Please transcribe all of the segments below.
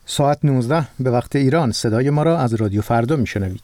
ساعت 19 به وقت ایران صدای ما را از رادیو فردا میشنوید.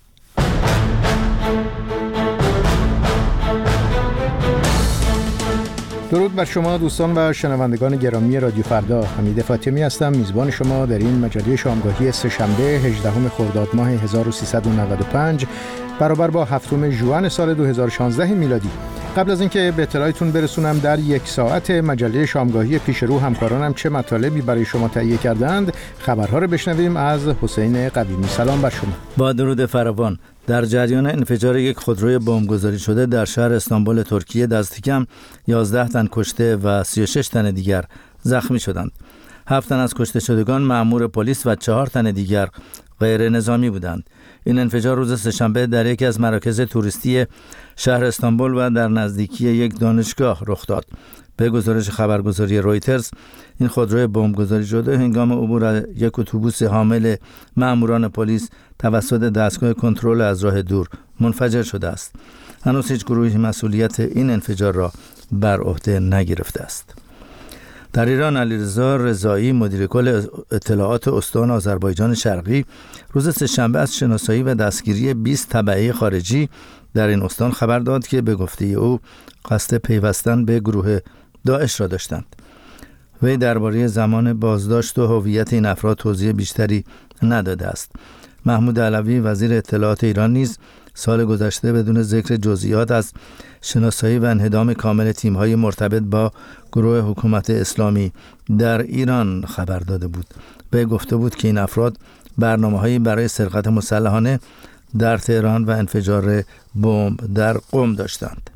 درود بر شما دوستان و شنوندگان گرامی رادیو فردا. حمید فاطمی هستم، میزبان شما در این مجله شامگاهی سه‌شنبه 18 خرداد ماه 1395 برابر با 7 ژوئن سال 2016 میلادی. قبل از اینکه به اطلاعتون برسونم در یک ساعت مجله شامگاهی پیش رو همکارانم چه مطالبی برای شما تهیه کردند، خبرها رو بشنویم از حسین قویمی. سلام بر شما. با درود فراوان. در جریان انفجار یک خودروی بمبگذاری شده در شهر استانبول ترکیه دست کم 11 تن کشته و 36 تن دیگر زخمی شدند. 7 تن از کشته شدگان مأمور پلیس و 4 تن دیگر غیر نظامی بودند. این انفجار روز سه‌شنبه در یکی از مراکز توریستی شهر استانبول و در نزدیکی یک دانشگاه رخ داد. به گزارش خبرگزاری رویترز، این خودروی بمبگذاری شده هنگام عبور از یک اتوبوس حامل مأموران پلیس توسط دستگاه کنترل از راه دور منفجر شده است. هنوز هیچ گروهی مسئولیت این انفجار را بر عهده نگرفته است. در ایران، علیرضا رضایی، مدیر کل اطلاعات استان آذربایجان شرقی، روز سه‌شنبه از شناسایی و دستگیری 20 تبعه خارجی در این استان خبر داد که به گفته او قصد پیوستن به گروه داعش را داشتند. وی درباره زمان بازداشت و هویت این افراد توضیح بیشتری نداده است. محمود علوی، وزیر اطلاعات ایران، نیز سال گذشته بدون ذکر جزئیات از شناسایی و انهدام کامل تیم‌های مرتبط با گروه حکومت اسلامی در ایران خبر داده بود. وی گفته بود که این افراد برنامه‌هایی برای سرقت مسلحانه در تهران و انفجار بمب در قم داشتند.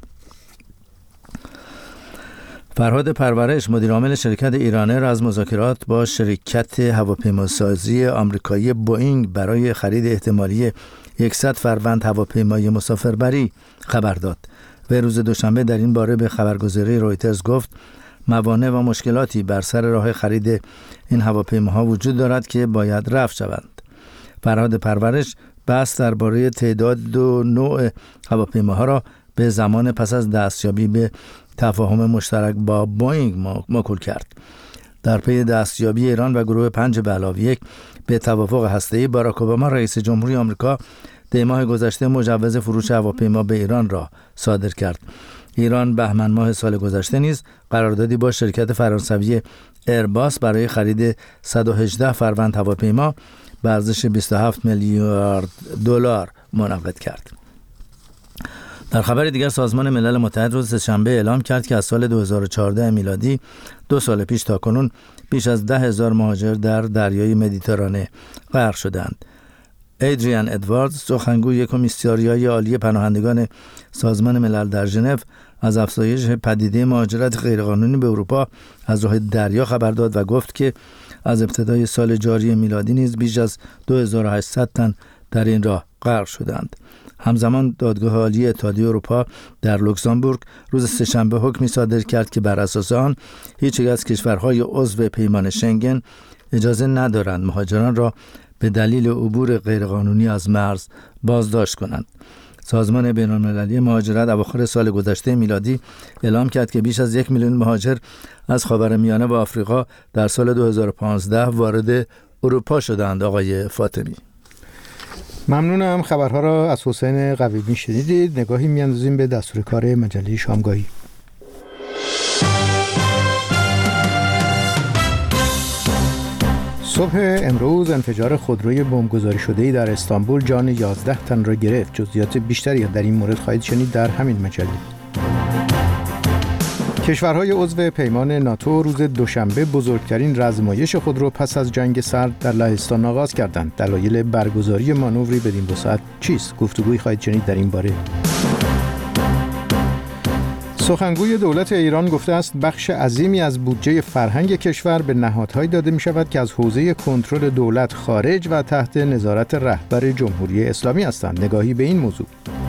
فرهاد پرورش، مدیر عامل شرکت ایرانر، از مذاکرات با شرکت هواپیماسازی آمریکایی بوئینگ برای خرید احتمالی 100 فروند هواپیمای مسافربری خبر داد. و روز دوشنبه در این باره به خبرگزاری رویترز گفت موانع و مشکلاتی بر سر راه خرید این هواپیماها وجود دارد که باید رفع شوند. فرهاد پرورش بحث درباره تعداد و نوع هواپیماها را به زمان پس از دستیابی به تفاهم مشترک با بوئینگ موکول کرد. در پی دستیابی ایران و گروه 5+1 به توافق هسته‌ای، باراک اوباما رئیس جمهوری آمریکا دی ماه گذشته مجوز فروش هواپیما به ایران را صادر کرد. ایران بهمن ماه سال گذشته نیز قراردادی با شرکت فرانسوی ایرباس برای خرید 118 فروند هواپیما به ارزش 27 میلیارد دلار منعقد کرد. در خبر دیگر، سازمان ملل متحد روز سه‌شنبه اعلام کرد که از سال 2014 میلادی 2 سال پیش تا کنون بیش از 10,000 مهاجر در دریای مدیترانه غرق شدند. ادریان ادواردز، سخنگوی کمیساریای عالی پناهندگان سازمان ملل در ژنو، از افزایش پدیده مهاجرت غیرقانونی به اروپا از راه دریا خبر داد و گفت که از ابتدای سال جاری میلادی نیز بیش از 2800 تن در این راه غرق شدند. همزمان دادگاه عالی اتحادیه اروپا در لوکزامبورگ روز سه‌شنبه حکمی صادر کرد که بر اساس آن هیچ یک از کشورهای عضو پیمان شنگن اجازه ندارند مهاجران را به دلیل عبور غیرقانونی از مرز بازداشت کنند. سازمان بین‌المللی مهاجرت اواخر سال گذشته میلادی اعلام کرد که بیش از 1 میلیون مهاجر از خاورمیانه و آفریقا در سال 2015 وارد اروپا شدند. آقای فاطمی، ممنونم. خبرها را از حسین قویمی شنیدید. نگاهی میاندازیم به دستور کار مجله شامگاهی. صبح امروز انفجار خودروی بمبگذاری شده‌ای در استانبول جان 11 تن را گرفت. جزئیات بیشتری در این مورد خواهید شنید در همین مجله. کشورهای عضو پیمان ناتو روز دوشنبه بزرگترین رزمایش خود را پس از جنگ سرد در لهستان آغاز کردند. دلایل برگزاری مانوری بدین وسعت چیست؟ گفتگویی خواهید شنید در این باره. سخنگوی دولت ایران گفته است بخش عظیمی از بودجه فرهنگ کشور به نهادهایی داده می شود که از حوزه کنترل دولت خارج و تحت نظارت رهبر جمهوری اسلامی هستند. نگاهی به این موضوع.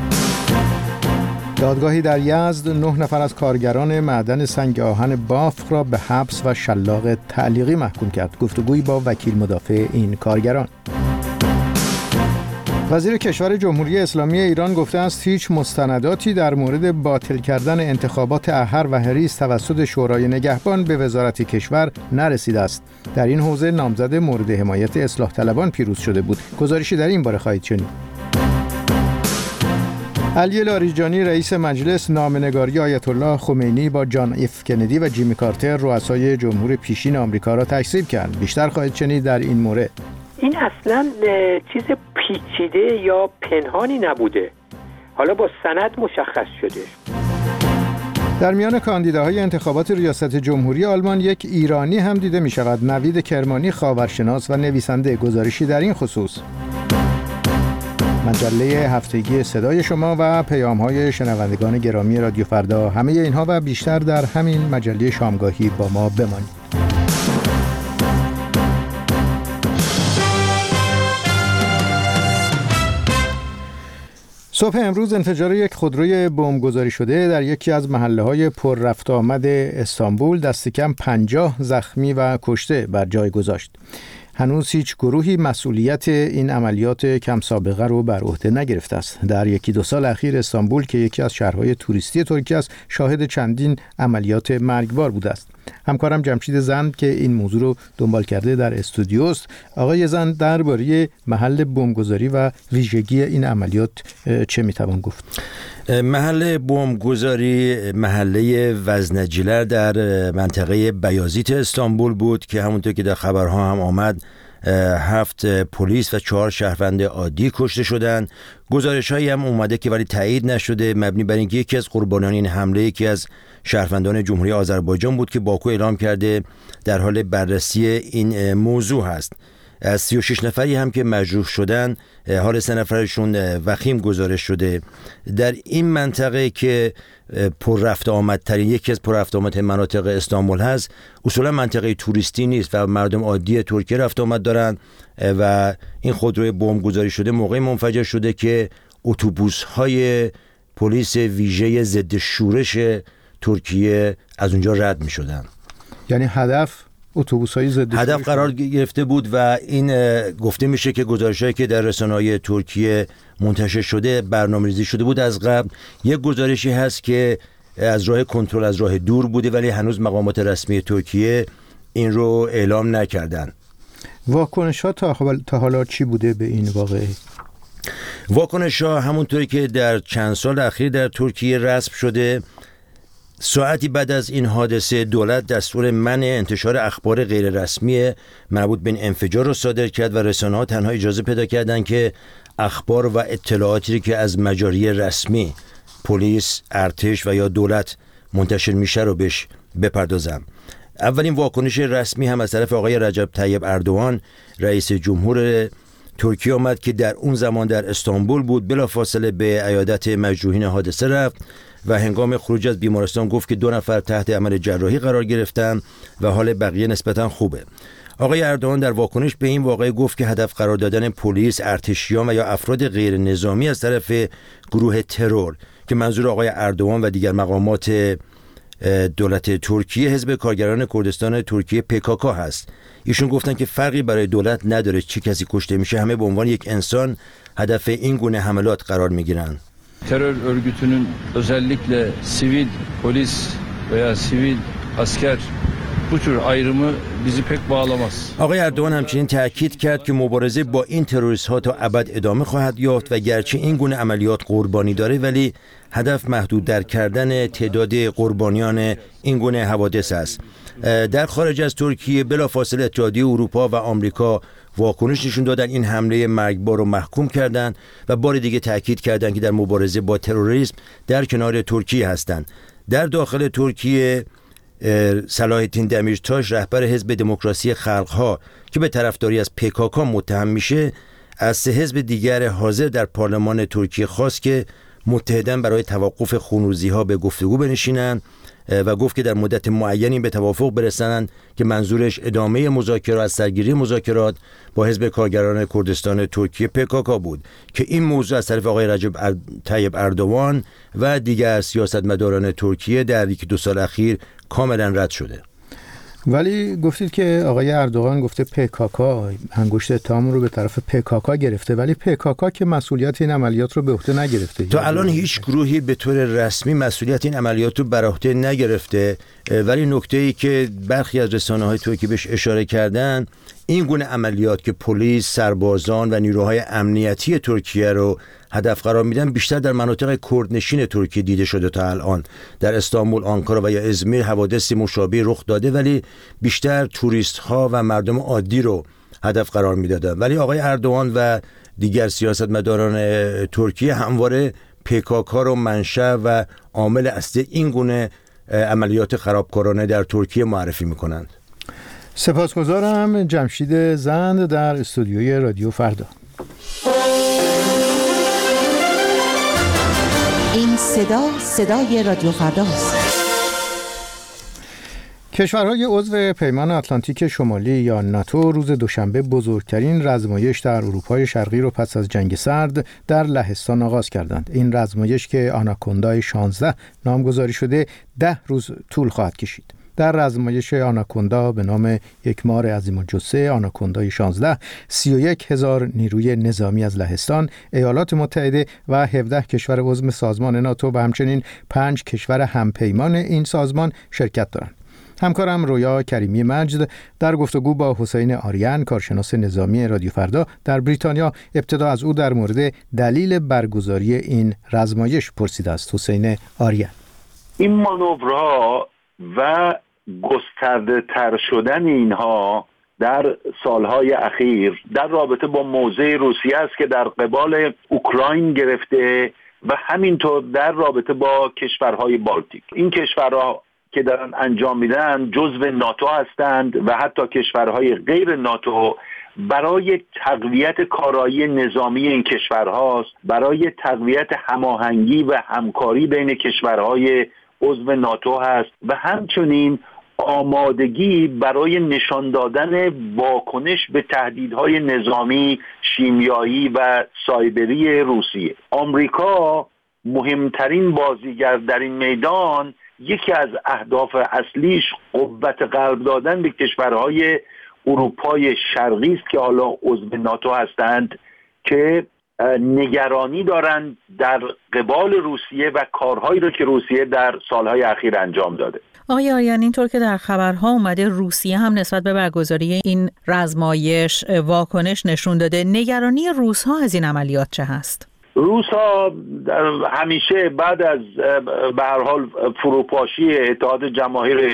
دادگاهی در یزد 9 نفر از کارگران معدن سنگ آهن بافق را به حبس و شلاق تعلیقی محکوم کرد. گفتگویی با وکیل مدافع این کارگران. وزیر کشور جمهوری اسلامی ایران گفته است هیچ مستنداتی در مورد باطل کردن انتخابات احر و هریس توسط شورای نگهبان به وزارت کشور نرسیده است. در این حوزه نامزد مورد حمایت اصلاح طلبان پیروز شده بود. گزارشی در این باره خواهید شنید. علی لاریجانی رئیس مجلس نامه‌نگاری آیت الله خمینی با جان اف کندی و جیمی کارتر رؤسای جمهور پیشین آمریکا را تکذیب کرد. بیشتر خواهید شنید در این مورد. این اصلا چیز پیچیده یا پنهانی نبوده، حالا با سند مشخص شده. در میان کاندیداهای انتخابات ریاست جمهوری آلمان یک ایرانی هم دیده می شود. نوید کرمانی، خاورشناس و نویسنده. گزارشی در این خصوص. مجله هفتگی صدای شما و پیام‌های شنوندگان گرامی رادیو فردا، همه اینها و بیشتر در همین مجله شامگاهی با ما بمانید. صبح امروز انفجار یک خودروی بمبگذاری شده در یکی از محله‌های پر رفت آمد استانبول دست کم 50 زخمی و کشته بر جای گذاشت. هنوز هیچ گروهی مسئولیت این عملیات کم سابقه رو بر عهده نگرفته است. در یکی دو سال اخیر استانبول که یکی از شهرهای توریستی ترکیه است، شاهد چندین عملیات مرگبار بوده است. همکارم جمشید زند که این موضوع رو دنبال کرده در استودیو است. آقای زند، درباره محل بمبگذاری و ویژگی این عملیات چه میتوان گفت؟ محل بمبگذاری محله وزنجیلر در منطقه بیازیت استانبول بود که همونطور که در خبرها هم آمد 7 پلیس و 4 شهروند عادی کشته شدند. گزارش‌هایی هم اومده که ولی تایید نشده، مبنی بر اینکه یکی از قربانیان این حمله یکی از شهروندان جمهوری آذربایجان بود که باکو اعلام کرده در حال بررسی این موضوع هست. از 36 نفری هم که مجروح شدن، حال 3 نفرشون وخیم گزارش شده. در این منطقه که پر رفت آمد ترین، یکی از پر رفت آمد مناطق استانبول هست، اصولا منطقه توریستی نیست و مردم عادی ترکیه رفت آمد دارن و این خودروی بمبگذاری شده موقعی منفجر شده که اتوبوس‌های پلیس ویژه ضد شورش ترکیه از اونجا رد می‌شدن. یعنی هدف قرار گرفته بود و این گفته میشه که گزارشایی که در رسانه‌های ترکیه منتشر شده برنامه‌ریزی شده بود از قبل. یک گزارشی هست که از راه کنترل از راه دور بوده ولی هنوز مقامات رسمی ترکیه این رو اعلام نکردن. واکنش‌ها تا حالا چی بوده به این واقعه؟ واکنش‌ها همونطوری که در چند سال اخیر در ترکیه رسم شده، ساعتی بعد از این حادثه دولت دستور منع انتشار اخبار غیر رسمی مربوط به این انفجار رو صادر کرد و رسانه‌ها تنها اجازه پیدا کردند که اخبار و اطلاعاتی که از مجاری رسمی، پلیس، ارتش و یا دولت منتشر میشه رو بهش بپردازن. اولین واکنش رسمی هم از طرف آقای رجب طیب اردوغان رئیس جمهور ترکیه آمد که در اون زمان در استانبول بود. بلافاصله به عیادت مجروحین حادثه رفت و هنگام خروج از بیمارستان گفت که 2 نفر تحت عمل جراحی قرار گرفتن و حال بقیه نسبتا خوبه. آقای اردوغان در واکنش به این واقعه گفت که هدف قرار دادن پلیس، ارتشیان و یا افراد غیر نظامی از طرف گروه ترور که منظور آقای اردوغان و دیگر مقامات دولت ترکیه حزب کارگران کردستان ترکیه PKK هست. ایشون گفتن که فرقی برای دولت نداره چه کسی کشته میشه، همه به عنوان یک انسان هدف این گونه حملات قرار میگیرن. Terör örgütünün özellikle sivil polis veya sivil asker bu tür ayrımı bizi pek bağlamaz. آقای اردوغان همچنین تاکید کرد که مبارزه با این تروریست ها تا ابد ادامه خواهد یافت و گرچه این گونه عملیات قربانی داره ولی هدف محدود در کردن تعداد قربانیان این گونه حوادث است. در خارج از ترکیه بلافاصله اتحادیه اروپا و آمریکا واکنش نشون دادن، این حمله مرگبار رو محکوم کردند و بار دیگه تاکید کردند که در مبارزه با تروریسم در کنار ترکیه هستند. در داخل ترکیه صلاح الدین دمیرتاش رهبر حزب دموکراسی خلق‌ها که به طرفداری از PKK متهم میشه، از 3 حزب دیگر حاضر در پارلمان ترکیه خواست که متحداً برای توقف خونریزی‌ها به گفتگو بنشینند و گفت که در مدت معینی به توافق برسند که منظورش ادامه مذاکرات، از سرگیری مذاکرات با حزب کارگران کردستان ترکیه PKK بود که این موضوع از طرف آقای رجب طیب اردوغان و دیگر سیاستمداران ترکیه در 1-2 سال اخیر کاملا رد شده. ولی گفتید که آقای اردوغان گفته PKK انگشت اتهام رو به طرف PKK گرفته، ولی PKK که مسئولیت این عملیات رو به عهده نگرفته. تا الان هیچ گروهی به طور رسمی مسئولیت این عملیات رو بر عهده نگرفته، ولی نکته‌ای که برخی از رسانه‌های ترکی بهش اشاره کردن، این گونه عملیات که پلیس، سربازان و نیروهای امنیتی ترکیه رو هدف قرار میدن بیشتر در مناطق کردنشین ترکیه دیده شده. تا الان در استانبول، آنکارا و یا ازمیر حوادثی مشابه رخ داده، ولی بیشتر توریست ها و مردم عادی رو هدف قرار میدادن. ولی آقای اردوغان و دیگر سیاستمداران ترکیه همواره PKK رو منشأ و عامل اصلی این گونه عملیات خرابکارانه در ترکیه معرفی میکنند. سپاسگزارم. جمشید زند در استودیوی رادیو فردا. این صدای رادیو فرداست. کشورهای عضو پیمان آتلانتیک شمالی یا ناتو روز دوشنبه بزرگترین رزمایش در اروپای شرقی رو پس از جنگ سرد در لهستان آغاز کردند. این رزمایش که آناکوندای 16 نامگذاری شده 10 روز طول خواهد کشید. در رزمایش آناکوندا به نام یک مار عظیم‌الجثه آناکوندای 16 31,000 نیروی نظامی از لهستان، ایالات متحده و 17 کشور عضو سازمان ناتو و همچنین 5 کشور همپیمان این سازمان شرکت دارند. همکارم رویا کریمی مجد در گفتگو با حسین آریان، کارشناس نظامی رادیو فردا در بریتانیا، ابتدا از او در مورد دلیل برگزاری این رزمایش پرسیده است. حسین آریان: این مانورها و گسترده تر شدن اینها در سالهای اخیر در رابطه با موضع روسیه است که در قبال اوکراین گرفته و همینطور در رابطه با کشورهای بالتیک. این کشورها که دارن انجام میدن جزو ناتو هستند و حتی کشورهای غیر ناتو برای تقویت کارایی نظامی این کشورهاست، برای تقویت هماهنگی و همکاری بین کشورهای عضو ناتو هست و همچنین آمادگی برای نشان دادن واکنش به تهدیدهای نظامی، شیمیایی و سایبری روسیه. آمریکا مهمترین بازیگر در این میدان، یکی از اهداف اصلیش قوت قلب دادن به کشورهای اروپای شرقی است که حالا عضو ناتو هستند که نگرانی دارند در قبال روسیه و کارهایی رو که روسیه در سالهای اخیر انجام داده. آقای آریان، اینطور که در خبرها اومده روسیه هم نسبت به برگزاری این رزمایش واکنش نشون داده. نگرانی روس‌ها از این عملیات چه هست؟ روس‌ها همیشه بعد از به هر حال فروپاشی اتحاد جماهیر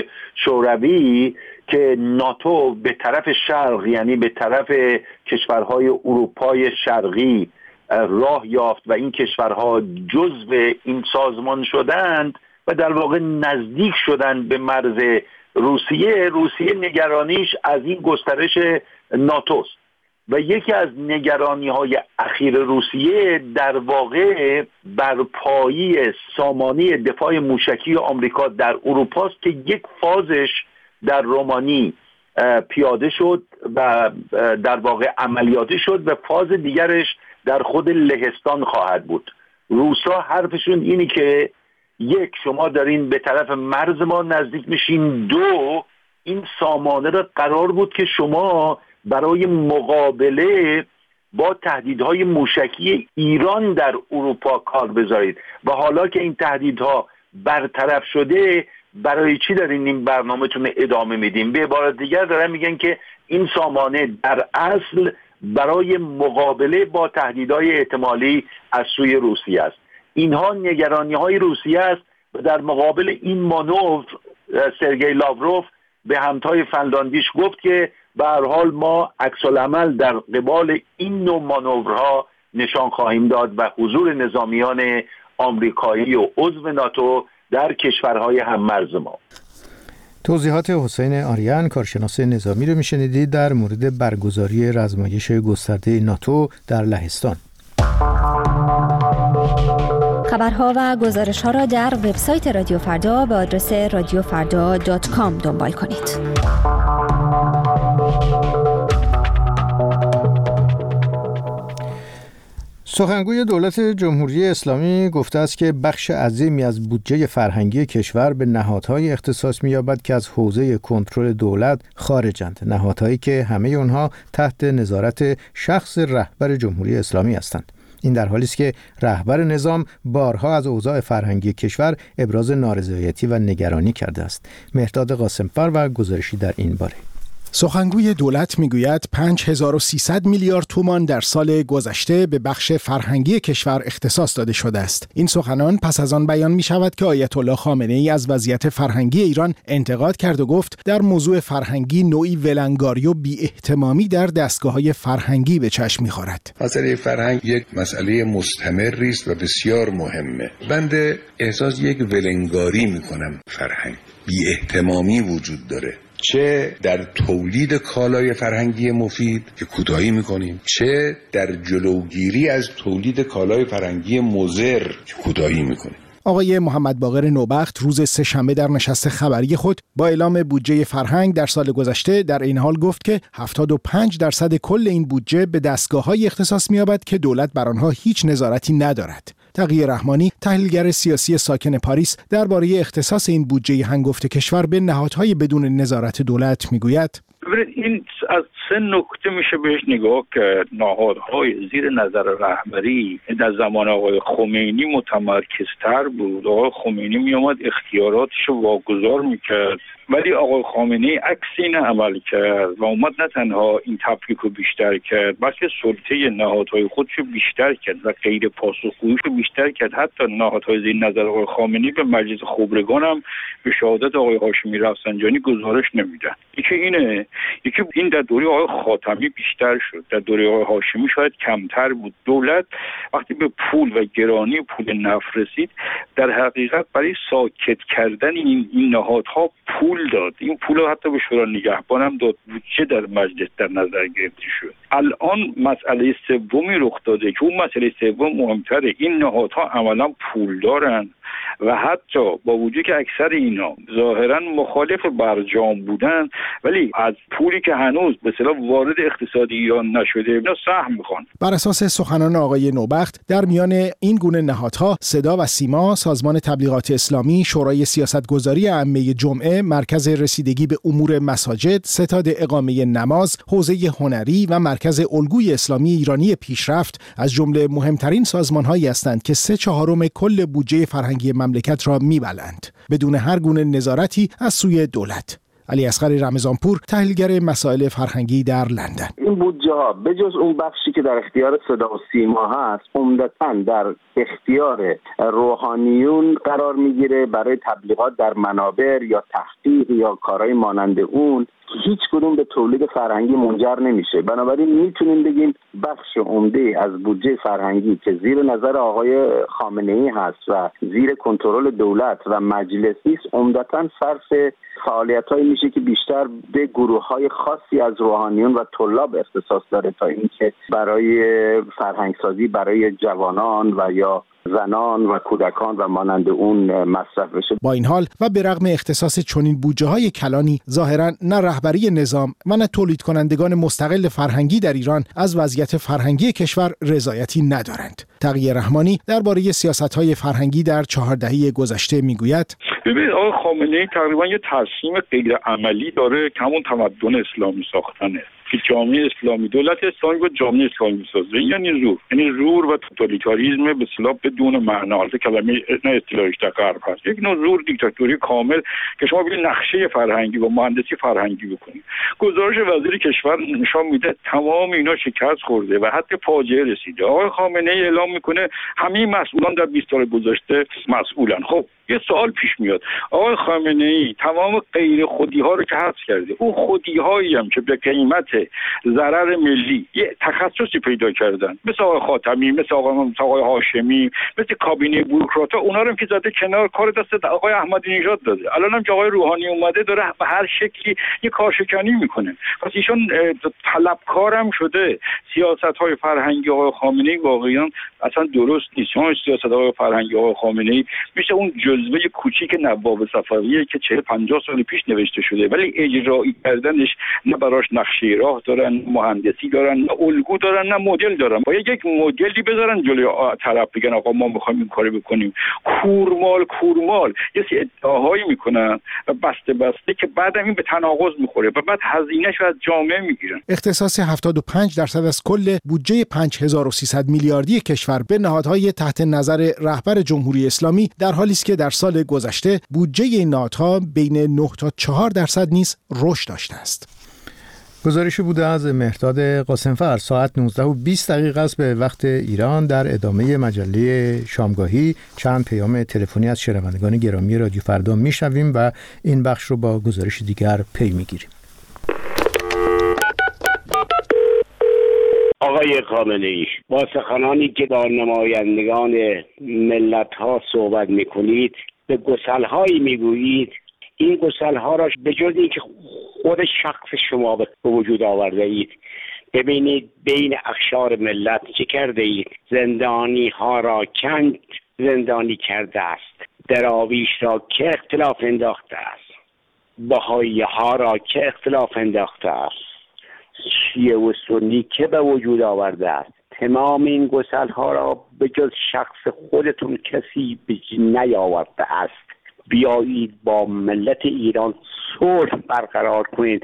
شوروی که ناتو به طرف شرق، یعنی به طرف کشورهای اروپای شرقی راه یافت و این کشورها جزو این سازمان شدند و در واقع نزدیک شدند به مرز روسیه نگرانیش از این گسترش ناتوست و یکی از نگرانی‌های اخیر روسیه در واقع برپایی سامانه دفاع موشکی آمریکا در اروپا است که یک فازش در رومانی پیاده شد و در واقع عملیاتی شد و فاز دیگرش در خود لهستان خواهد بود. روسا حرفشون اینی که یک، شما دارین به طرف مرز ما نزدیک میشین، دو، این سامانه را قرار بود که شما برای مقابله با تهدیدهای موشکی ایران در اروپا کار بذارید و حالا که این تهدیدها برطرف شده برای چی دارین این برنامه‌تون ادامه میدین؟ به عبارت دیگر دارن میگن که این سامانه در اصل برای مقابله با تهدیدهای احتمالی از سوی روسیه است. اینها نگرانی‌های روسیه است و در مقابل این مانور سرگئی لاوروف به همتای فنلاندیش گفت که به هر حال ما عکس‌العمل در قبال این نوع مانورها نشان خواهیم داد و حضور نظامیان آمریکایی و عضو ناتو در کشورهای هممرز ما. توضیحات حسین آریان، کارشناس نظامی رو میشنیدید در مورد برگزاری رزمایش گسترده ناتو در لهستان. خبرها و گزارش‌ها را در وبسایت رادیو فردا به آدرس radiofarda.com دنبال کنید. سخنگوی دولت جمهوری اسلامی گفته است که بخش عظیمی از بودجه فرهنگی کشور به نهادهای اختصاص می‌یابد که از حوزه کنترل دولت خارجند، نهادهایی که همه آنها تحت نظارت شخص رهبر جمهوری اسلامی هستند. این در حالی است که رهبر نظام بارها از اوضاع فرهنگی کشور ابراز نارضایتی و نگرانی کرده است. مهرداد قاسم‌فر و گزارشی در این باره. سخنگوی دولت میگوید 5300 میلیارد تومان در سال گذشته به بخش فرهنگی کشور اختصاص داده شده است. این سخنان پس از آن بیان می شود که آیت الله خامنه ای از وضعیت فرهنگی ایران انتقاد کرد و گفت در موضوع فرهنگی نوعی ولنگاری و بی‌احتمامی در دستگاه‌های فرهنگی به چشم می‌خورد. مسئله فرهنگ یک مسئله مستمری است و بسیار مهمه. بنده احساس یک ولنگاری می‌کنم. فرهنگ بی‌احتمامی وجود داره، چه در تولید کالای فرهنگی مفید که کوتاهی میکنیم، چه در جلوگیری از تولید کالای فرهنگی مضر که کوتاهی میکنیم. آقای محمد باقر نوبخت روز سه‌شنبه در نشست خبری خود با اعلام بودجه فرهنگ در سال گذشته در این حال گفت که 75% کل این بودجه به دستگاه‌های اختصاص می‌یابد که دولت بر آنها هیچ نظارتی ندارد. تقی رحمانی، تحلیلگر سیاسی ساکن پاریس، درباره اختصاص این بودجه هنگفت کشور به نهادهای بدون نظارت دولت میگوید: این از 3 نکته میشه بهش نگاه کرد. نهادهای زیر نظر رهبری در زمان آقای خمینی متمرکزتر بود. آقای خمینی میومد اختیاراتش واگذار میکرد، ولی آقای خامنه‌ای عکس این عمل کرد و اومد نه تنها این تفکیک رو بیشتر کرد، بلکه سلطه نهادهای خودش رو بیشتر کرد و غیر پاسخگوییش رو بیشتر کرد. حتی نهادهای زیر نظر آقای خامنه‌ای به مجلس خبرگان هم به شهادت آقای هاشمی رفسنجانی گزارش نمیدن. یکی این در دوره آقای خاتمی بیشتر شد، در دوره آقای هاشمی شاید کمتر بود. دولت وقتی به پول و گرانی پول نفت رسید، در حقیقت برای ساکت کردن این نهادها پول داد. این پول رو حتی به شورای نگهبان هم داد، بودجه در مجلس در نظر گرفته شد. الان مسئله سومی رخ داده که اون مسئله سوم مهمتره. این نهادها عملا پول دارن و حتی با وجود که اکثر اینا ظاهرا مخالف برجام بودن، ولی از پولی که هنوز به اصطلاح وارد اقتصاد ایران نشده اینا سهم میخوان. بر اساس سخنان آقای نوبخت، در میان این گونه نهادها صدا و سیما، سازمان تبلیغات اسلامی، شورای سیاستگذاری عامه جمعه، مرکز رسیدگی به امور مساجد، ستاد اقامه نماز، حوزه هنری و مرکز الگوی اسلامی ایرانی پیشرفت از جمله مهمترین سازمان‌هایی هستند که 3/4 کل بودجه فرهنگی مملکت را می‌بلند بدون هر گونه نظارتی از سوی دولت. علی اصغر رمضانپور، تحلیلگر مسائل فرهنگی در لندن: این بودجه ها به جز اون بخشی که در اختیار صدا و سیما هست، عمدتاً در اختیار روحانیون قرار میگیره برای تبلیغات در منابر یا تحقیق یا کارهای مانند اون. هیچ کدوم به تولید فرهنگی منجر نمیشه. بنابراین میتونیم بگیم بخش عمده از بودجه فرهنگی که زیر نظر آقای خامنه‌ای هست و زیر کنترل دولت و مجلس نیست، عمدتاً صرف فعالیت‌هایی میشه که بیشتر به گروه‌های خاصی از روحانیون و طلاب اختصاص داره تا اینکه برای فرهنگسازی برای جوانان و یا زنان و کودکان و مانند اون مصرف بشه. با این حال و به رغم اختصاص چنین بودجه‌های کلانی، ظاهراً نه رهبری نظام و نه تولید کنندگان مستقل فرهنگی در ایران از وضعیت فرهنگی کشور رضایتی ندارند. تقی رحمانی درباره سیاست‌های فرهنگی در 4 دهه گذشته میگوید: ببینید آقای خامنه‌ای تقریبا یه تصمیم غیر عملی داره که همون تمدن اسلامی ساختنه. که جامعه اسلامی، دولت اسلامی با جامعه اسلامی می‌سازه، یعنی زور و توتالیتاریسم به اصطلاح بدون معنا. البته کلمه نه اصطلاحش در غرب هست، یک نوع زور دیکتاتوری کامل که شما برید نقشه فرهنگی و مهندسی فرهنگی بکنید. گزارش وزیر کشور نشان میده تمام اینا شکست خورده و حتی فاجعه رسیده. آقای خامنه‌ای اعلام میکنه همه مسئولان در 20 سال گذشته مسئولن. خب یه سوال پیش میاد، آقای خامنه‌ای تمام غیر خودی‌ها رو که حذف کرده، اون خودی‌هایی هم که به قیمت ضرر ملی یه تخصصی پیدا کردن، مثل آقای خاتمی، مثل آقای هاشمی، مثل کابینه بوروکرات‌ها، اونا رو که زده کنار، کار دست آقای احمدی نژاد داده. الان هم که آقای روحانی اومده داره به هر شکلی یه کارشکنی میکنه. پس ایشون طلبکارم شده. سیاست‌های فرهنگی آقای خامنه‌ای واقعا اصلا درست نیست. اون سیاست‌های فرهنگی آقای خامنه‌ای میشه اون جزوه کوچیک نواب صفویه که 40-50 سال پیش نوشته شده، ولی اجرایی کردنش نه براش نقشه راه دارن، نه مهندسی دارن، نه الگو دارن، نه مدل دارن. باید یک مدلی بذارن جلوی طرف، بگن آقا ما میخوایم این کارو بکنیم. کورمال یه سری ادعاهایی میکنن و بسته که بعد این به تناقض میخوره و بعد هزینه‌اش از جامعه میگیرن. اختصاص 75% از کل بودجه 5300 میلیاردی کشور به نهادهای تحت نظر رهبر جمهوری اسلامی در حالی است که در سال گذشته بودجه این نهادها بین 9 تا 4% نیز رشد داشته است. گزارشی بوده از مهرداد قاسمفر. ساعت 19:20 است به وقت ایران. در ادامه مجله شامگاهی چند پیام تلفنی از شنوندگان گرامی رادیو فردا میشنویم و این بخش رو با گزارش دیگر پی میگیریم. آقای خامنه‌ای، با سخنانی که با نمایندگان ملت‌ها صحبت می‌کنید به گسل‌هایی می‌گویید. این گسل‌ها را به جز اینکه خود شخص شما به وجود آورده اید، ببینید بین اقشار ملت چه کرده اید. زندانی ها را چند زندانی کرده است، دراویش را که اختلاف انداخته است، بهایی ها را که اختلاف انداخته است، شیعه و سنی که به وجود آورده است. تمام این گسل ها را به جز شخص خودتون کسی نیاورده است. بیایید با ملت ایران صلح برقرار کنید.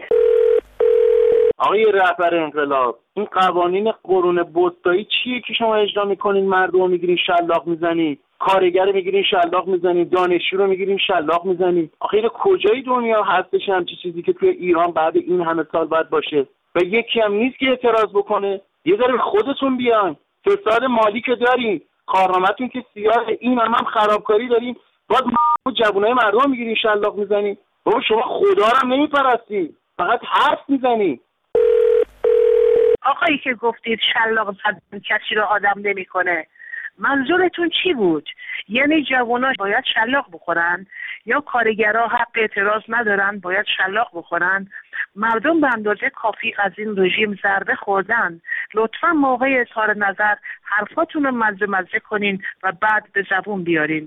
آقای رهبر انقلاب، این قوانین قرون وسطایی چیه که شما اجرا میکنین؟ مردم رو میگیرین شلاق میزنید، کارگر رو میگیرین شلاق میزنید، دانشجو رو میگیرین شلاق میزنید. آخه این کجای دنیا هستش همچین چیزی که توی ایران بعد این همه سال باید باشه؟ و یکی هم نیست که اعتراض بکنه. یه ذره خودتون بیاین. فساد مالی که دارین، کارنامه‌تون که سیاه، این هم خرابکاری دارین، باید جوونای مردم میگیرین شلاق میزنین. بابا شما خدا رو هم نمیپرستین، فقط حرف میزنین. آقایی که گفتید شلاق زدن کسی رو آدم نمیکنه، منظورتون چی بود؟ یعنی جوونا باید شلاق بخورن یا کارگرها حق اعتراض ندارن باید شلاق بخورن؟ مردم به اندازه کافی از این رژیم ضربه خوردن. لطفا موقع اظهار نظر حرفاتون رو مزه کنین و بعد به زبون بیارین.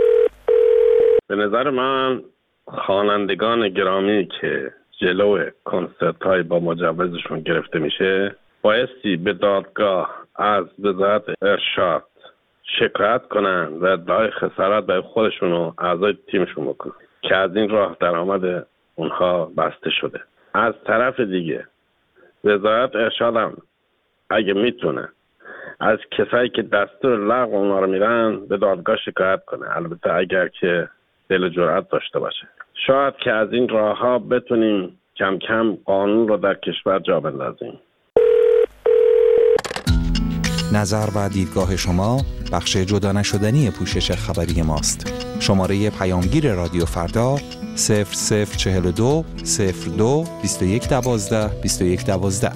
به نظر من خوانندگان گرامی که جلو کنسرت های با مجوزشون گرفته میشه بایستی به دادگاه از وزارت ارشاد شکایت کنن و ادعای خسارت به خودشون و اعضای تیمشون بکنن که از این راه درآمد اونها بسته شده. از طرف دیگه وزارت ارشاد هم اگه میتونه از کسایی که دستور لغو اونا رو میرن به دادگاه شکایت کنه، البته اگر که دل جرأت داشته باشه. شاید که از این راه ها بتونیم کم کم قانون رو در کشور جا بندازیم. نظر و دیدگاه شما بخش جدا نشدنی پوشش خبری ماست. شماره پیامگیر رادیو فردا 0042 02 21 12 21 12.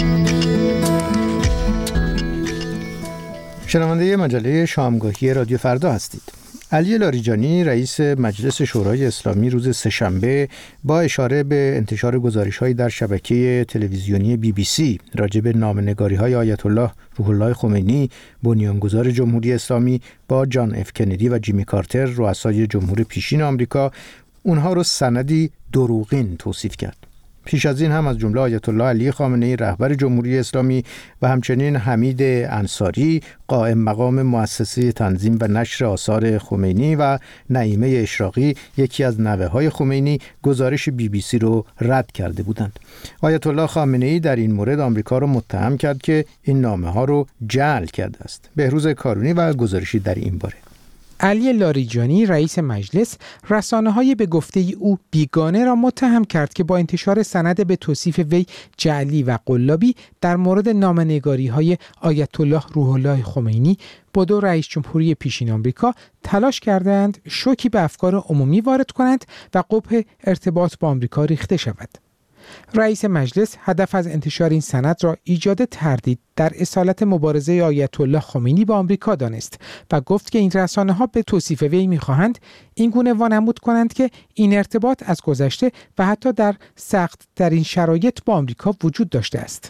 شنونده مجله شامگاهی رادیو فردا هستید. علی لاریجانی رئیس مجلس شورای اسلامی روز سه‌شنبه با اشاره به انتشار گزارش‌هایی در شبکه تلویزیونی BBC راجع به نامه‌نگاری‌های آیت الله روح الله خمینی بنیانگذار جمهوری اسلامی با جان اف کندی و جیمی کارتر رؤسای جمهور پیشین آمریکا اونها رو سندی دروغین توصیف کرد. پیش از این هم از جمله آیت الله علی خامنه‌ای رهبر جمهوری اسلامی و همچنین حمید انصاری قائم مقام مؤسسه تنظیم و نشر آثار خمینی و نعیمه اشراقی یکی از نوه‌های خمینی گزارش BBC رو رد کرده بودند. آیت الله خامنه‌ای در این مورد آمریکا رو متهم کرد که این نامه‌ها رو جعل کرده است. بهروز کارونی و گزارشی در این باره. علی لاریجانی رئیس مجلس رسانه‌های به گفته او بیگانه را متهم کرد که با انتشار سند به توصیف وی جعلی و قلابی در مورد نامه‌نگاری‌های آیت الله روح الله خمینی با دو رئیس جمهوری پیشین آمریکا تلاش کردند شوکی به افکار عمومی وارد کنند و قبح ارتباط با آمریکا ریخته شود. رئیس مجلس هدف از انتشار این سند را ایجاد تردید در اصالت مبارزه آیت الله خمینی با آمریکا دانست و گفت که این رسانه‌ها به توصیف وی می‌خواهند این گونه وانمود کنند که این ارتباط از گذشته و حتی در سخت ترین شرایط با آمریکا وجود داشته است.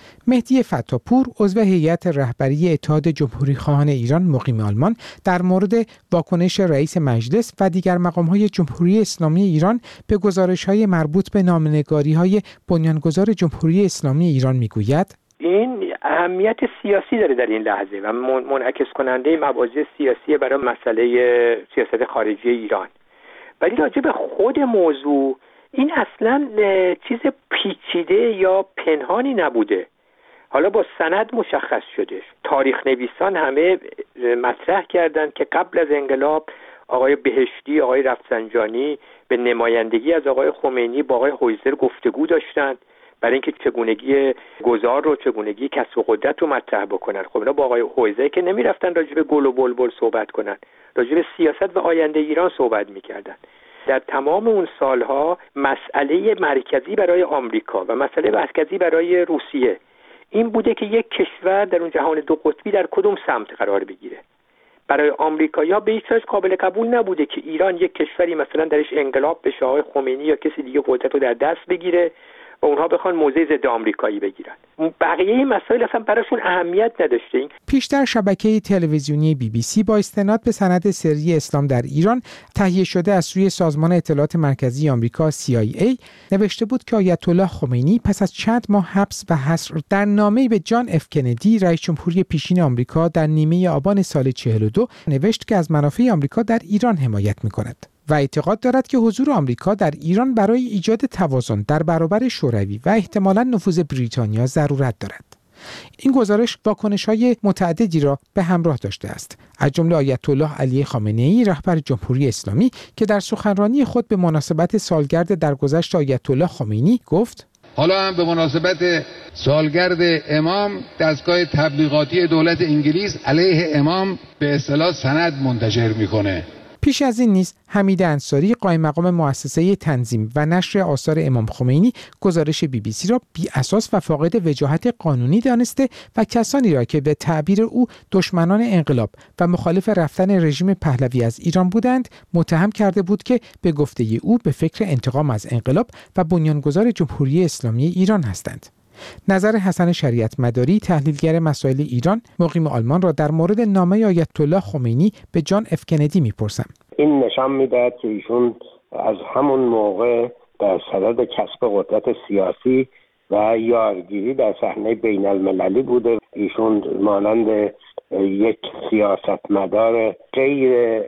مهدی فتاپور عضو هیئت رهبری اتحاد جمهوری‌خواهان ایران مقیم آلمان در مورد واکنش رئیس مجلس و دیگر مقام‌های جمهوری اسلامی ایران به گزارش‌های مربوط به نامنگاری‌های بنیانگذار جمهوری اسلامی ایران می‌گوید: این اهمیت سیاسی داره در این لحظه و منعکس کننده مباحث سیاسی برای مسئله سیاست خارجی ایران. ولی راجع به خود موضوع این اصلا چیز پیچیده یا پنهانی نبوده. حالا با سند مشخص شده. تاریخ نویسان همه مطرح کردند که قبل از انقلاب آقای بهشتی، آقای رفسنجانی به نمایندگی از آقای خمینی با آقای هویزر گفتگو داشتند برای اینکه چگونگی گذار رو، چگونگی کسب و قدرت رو مطرح بکنن. خب اینا با آقای هویزر که نمیرفتن راجع به گل و بلبل صحبت کنن، راجع به سیاست و آینده ایران صحبت میکردن. در تمام اون سالها مسئله مرکزی برای آمریکا و مسئله مرکزی برای روسیه این بوده که یک کشور در اون جهان دو قطبی در کدوم سمت قرار بگیره. برای آمریکایی‌ها به هیچ وجه قابل قبول نبوده که ایران یک کشوری مثلا درش انقلاب بشه، آقای خمینی یا کسی دیگه قدرت رو در دست بگیره و اونها بخوان موضع ضد آمریکایی بگیرن. بقیه این مسائل اصلا براشون اهمیت نداشته. پیشتر شبکه تلویزیونی BBC با استناد به سند سری اسلام در ایران تهیه شده از سوی سازمان اطلاعات مرکزی آمریکا CIA نوشته بود که آیت الله خمینی پس از چند ماه حبس و حصر در نامه‌ای به جان اف کندی رئیس جمهوری پیشین آمریکا در نیمه آبان سال 42 نوشت که از منافع آمریکا در ایران حمایت می‌کند و اعتقاد دارد که حضور آمریکا در ایران برای ایجاد توازن در برابر شوروی و احتمالاً نفوذ بریتانیا ضرورت دارد. این گزارش واکنش‌های متعددی را به همراه داشته است، از جمله آیت الله علی خامنه‌ای رهبر جمهوری اسلامی که در سخنرانی خود به مناسبت سالگرد درگذشت آیت الله خمینی گفت: حالا هم به مناسبت سالگرد امام دستگاه تبلیغاتی دولت انگلیس علیه امام به اصطلاح سند منتشر می‌کنه. پیش از این نیز حمید انصاری قائم مقام مؤسسه تنظیم و نشر آثار امام خمینی گزارش BBC را بی اساس و فاقد وجاهت قانونی دانسته و کسانی را که به تعبیر او دشمنان انقلاب و مخالف رفتن رژیم پهلوی از ایران بودند متهم کرده بود که به گفته او به فکر انتقام از انقلاب و بنیانگذار جمهوری اسلامی ایران هستند. نظر حسن شریعت مداری تحلیلگر مسائل ایران مقیم آلمان را در مورد نامه آیت الله خمینی به جان اف کندی میپرسم. این نشان میدهد که ایشون از همون موقع در صدد کسب قدرت سیاسی و یارگیری در صحنه بین المللی بوده. ایشون مانند یک سیاستمدار غیر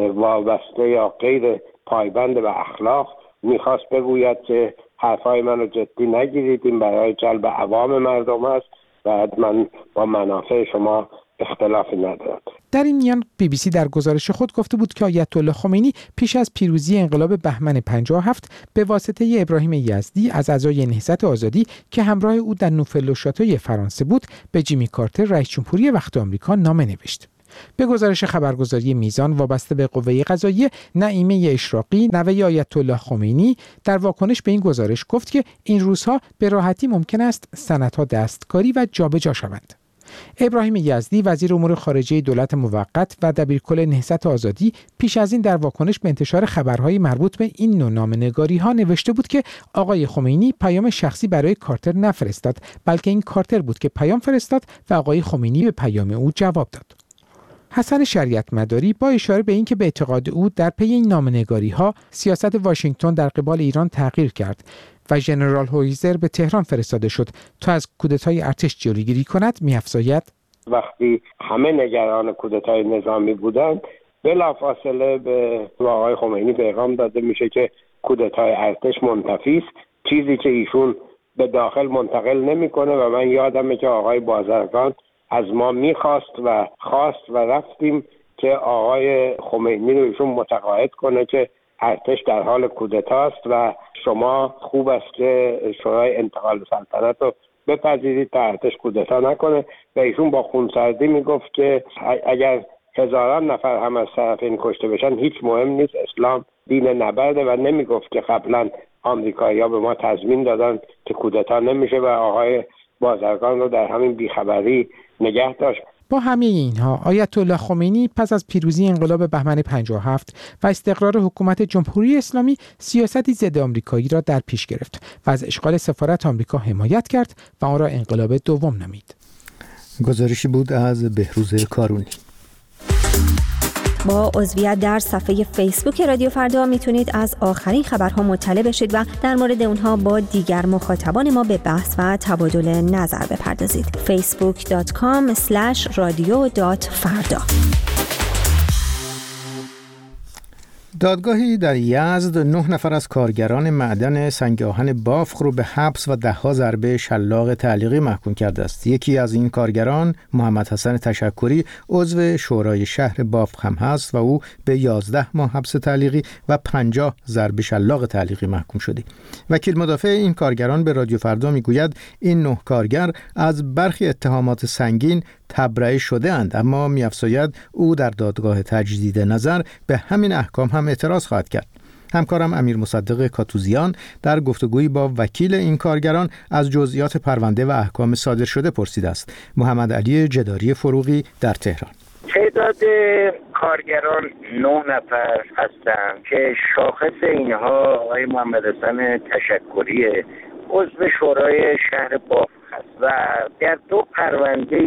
وابسته یا غیر پایبند به اخلاق میخواست بگوید که حرفای منو جدی نگیرید، این برای جلب عوام مردم است و من با منافع شما اختلافی ندارم. در این میان BBC در گزارش خود گفته بود که آیت الله خمینی پیش از پیروزی انقلاب بهمن 57 به واسطه ابراهیم یزدی از اعضای نهضت آزادی که همراه او در نوفل شاتوی فرانسه بود به جیمی کارتر رئیس جمهوری وقت آمریکا نامه نوشت. به گزارش خبرگزاری میزان وابسته به قوه قضاییه، نعیمه اشراقی نوه آیت الله خمینی در واکنش به این گزارش گفت که این روزها به راحتی ممکن است سندها دستکاری و جابجا شوند. ابراهیم یزدی وزیر امور خارجه دولت موقت و دبیرکل نهضت آزادی پیش از این در واکنش به انتشار خبرهای مربوط به این نوع نامه‌نگاری‌ها نوشته بود که آقای خمینی پیام شخصی برای کارتر نفرستاد، بلکه این کارتر بود که پیام فرستاد و آقای خمینی به پیام او جواب داد. حسن شریعت مداری با اشاره به اینکه به اعتقاد او در پی این نامه‌نگاری‌ها سیاست واشنگتن در قبال ایران تغییر کرد و ژنرال هویزر به تهران فرستاده شد تا از کودتای ارتش جلوگیری کند، می‌افزاید وقتی همه نگران کودتای نظامی بودند بلافاصله به آقای خمینی پیغام داده میشه که کودتای ارتش منتفی است، چیزی که ایشون به داخل منتقل نمیکنه و من یادمه که آقای بازرگان از ما میخواست و رفتیم که آقای خمینی رو ایشون متقاعد کنه که ارتش در حال کودتاست و شما خوب است که شورای انتقال سلطنت رو بپذیرید تا ارتش کودتا نکنه و ایشون با خونسردی میگفت که اگر هزاران نفر هم از طرفین کشته بشن هیچ مهم نیست، اسلام دین نبرده و نمیگفت که قبلا آمریکایی‌ها به ما تضمین دادن که کودتا نمیشه و آقای بازرگان رو در همین بیخبری نگه داشت. با همه اینها آیت الله خمینی پس از پیروزی انقلاب بهمن 57 و استقرار حکومت جمهوری اسلامی سیاستی ضد آمریکایی را در پیش گرفت و از اشغال سفارت آمریکا حمایت کرد و آن را انقلاب دوم نامید. گزارشی بود از بهروز کارونی. با عضویت در صفحه فیسبوک رادیو فردا میتونید از آخرین خبرها مطلع بشید و در مورد اونها با دیگر مخاطبان ما به بحث و تبادل نظر بپردازید. facebook.com/radio.farda. دادگاهی در یزد 9 نفر از کارگران معدن سنگ آهن بافق رو به حبس و 10 ضربه شلاق تعلیقی محکوم کرده است. یکی از این کارگران محمد حسن تشکری عضو شورای شهر بافق هم هست و او به 11 ماه حبس تعلیقی و 50 ضربه شلاق تعلیقی محکوم شده. وکیل مدافع این کارگران به رادیو فردا میگوید این 9 کارگر از برخی اتهامات سنگین تبرئه شده اند، اما می‌افزاید او در دادگاه تجدید نظر به همین احکام هم اعتراض خواهد کرد. همکارم امیر مصدق کاتوزیان در گفتگویی با وکیل این کارگران از جزئیات پرونده و احکام صادر شده پرسیده است. محمد علی جداری فروغی در تهران. تعداد کارگران 9 نفر هستند که شاخص اینها آقای محمد حسن تشکری عضو شورای شهر بافق هست و در 2 پرونده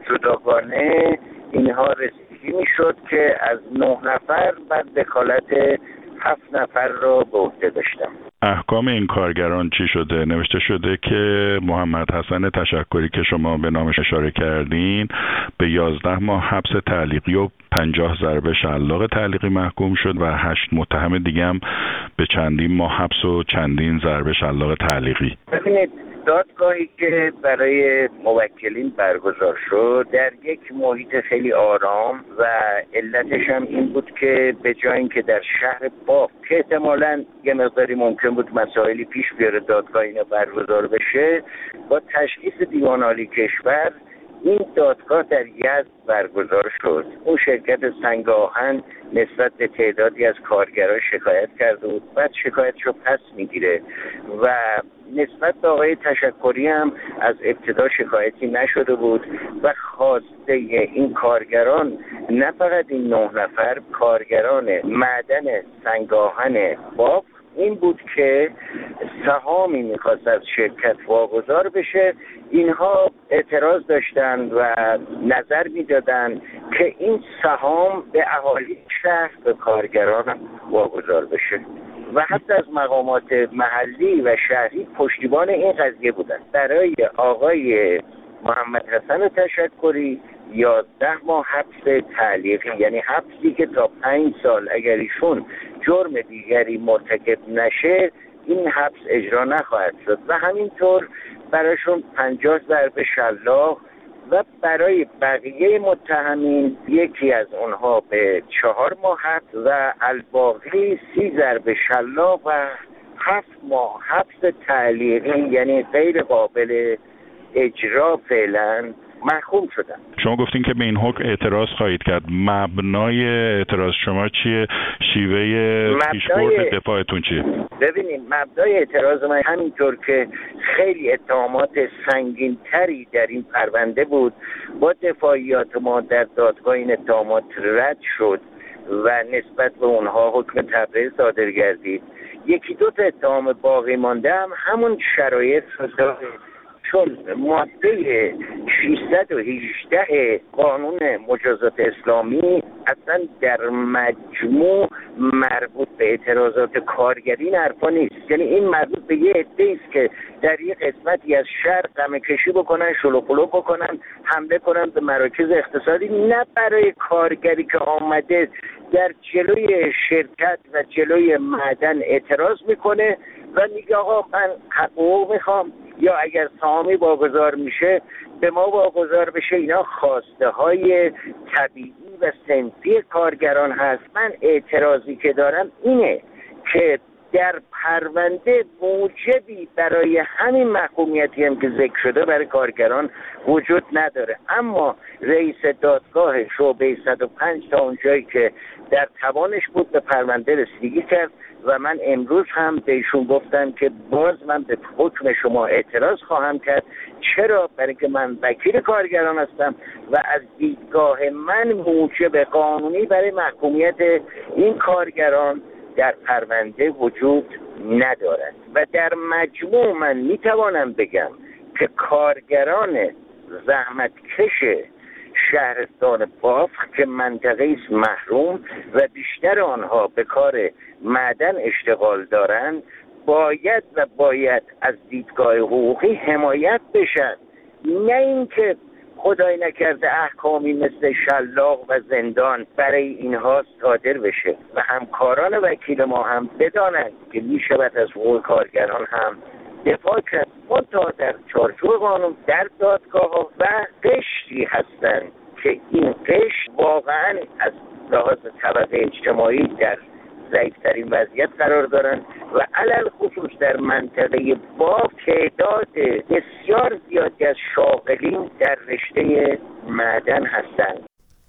جداگانه اینها رسیدگی میشد که از 9 نفر بعد وکالت 7 نفر را به عهده داشتم. احکام این کارگران چی شده؟ نوشته شده که محمد حسن تشکری که شما به نامش اشاره کردین به 11 ماه حبس تعلیقی و 50 ضربه شلاق تعلیقی محکوم شد و 8 متهم دیگه هم به چندین ماه حبس و چندین ضربه شلاق تعلیقی. ببینید دادگاهی که برای موکلین برگزار شد در یک محیط خیلی آرام و علتش هم این بود که به جای اینکه در شهر بافق که احتمالاً یه مقداری ممکن بود مسائلی پیش بیاره دادگاه اینا برگزار بشه، با تشخیص دیوان عالی کشور این دادگاه در یزد برگزار شد. اون شرکت سنگ آهن نسبت به تعدادی از کارگران شکایت کرده بود، بعد شکایتشو پس میگیره و نسبت به آقای تشکری هم از ابتدا شکایتی نشده بود و خواسته این کارگران، نه فقط این 9 نفر کارگران معدن سنگ آهن بافق، این بود که سهامی میخواست از شرکت واگذار بشه. اینها اعتراض داشتند و نظر میدادند که این سهام به اهالی شهر به کارگران واگذار بشه و حتی از مقامات محلی و شهری پشتیبان این قضیه بودند. برای آقای محمد حسن تشکری 11 ماه حبس تعلیقی، یعنی حبسی که تا 5 سال اگر ایشون جرم دیگری مرتکب نشه این حبس اجرا نخواهد شد و همینطور برایشون 50 ضربه شلاق و برای بقیه متهمین یکی از اونها به 4 ماه حبس و الباقی 30 ضربه شلاق و 7 ماه حبس تعلیقی، یعنی غیر قابل اجرا فعلا محکوم شدن. شما گفتین که به این حکم اعتراض خواهید کرد. مبنای اعتراض شما چیه؟ شیوه پیشبرد دفاعتون چیه؟ ببینید مبنای اعتراض من همینطور که خیلی اتهامات سنگین تری در این پرونده بود، با دفاعیات ما در دادگاه این اتهامات رد شد و نسبت به اونها حکم تبرئه صادر گردید. 1-2 تا اتهام باقی مانده هم همون شرایط رو چون ماده 618 قانون مجازات اسلامی اصلا در مجموع مربوط به اعتراضات کارگری این حرفا نیست. یعنی این مربوط به یه عده‌ای است که در یک قسمتی از شهر قمه کشی بکنن، شلوغ بکنن، حمله کنن به مراکز اقتصادی، نه برای کارگری که آمده در جلوی شرکت و جلوی معدن اعتراض میکنه و میگه آقا من حقوق میخوام یا اگر سهامی واگذار میشه به ما واگذار بشه. اینا خواسته های طبیعی و صنفی کارگران هست. من اعتراضی که دارم اینه که در پرونده موجبی برای همین محکومیتی هم که ذکر شده برای کارگران وجود نداره، اما رئیس دادگاه شعبه 105 تا اونجایی که در توانش بود به پرونده رسیدگی کرد و من امروز هم بهشون گفتم که باز من به حکم شما اعتراض خواهم کرد. چرا؟ برای که من وکیل کارگران هستم و از دیدگاه من موجب قانونی برای محکومیت این کارگران در پرونده وجود ندارد و در مجموع من میتوانم بگم که کارگران زحمتکش شهرستان بافق که منطقه است محروم و بیشتر آنها به کار معدن اشتغال دارند باید از دیدگاه حقوقی حمایت بشن، نه اینکه خدای نکرده احکامی مثل شلاق و زندان برای اینها صادر بشه و همکاران وکیل ما هم بدانند که میشود از حقوق کارگران هم دفاع کرد. منتها در چارچوب قانون در دادگاه و قشری هستند که این قشر واقعا از لحاظ طبقه اجتماعی در ضعیف‌ترین وضعیت قرار دارند و علل خصوص در منطقه با تعداد بسیار زیادی از شاغلین در رشته معدن هستند.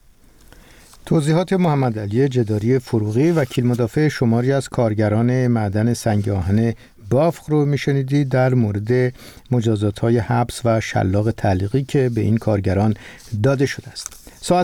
توضیحات محمد علی جداری فروغی، وکیل مدافع شماری از کارگران معدن سنگ آهن بافق رو میشنیدید در مورد مجازات‌های حبس و شلاق تعلیقی که به این کارگران داده شده است. ساعت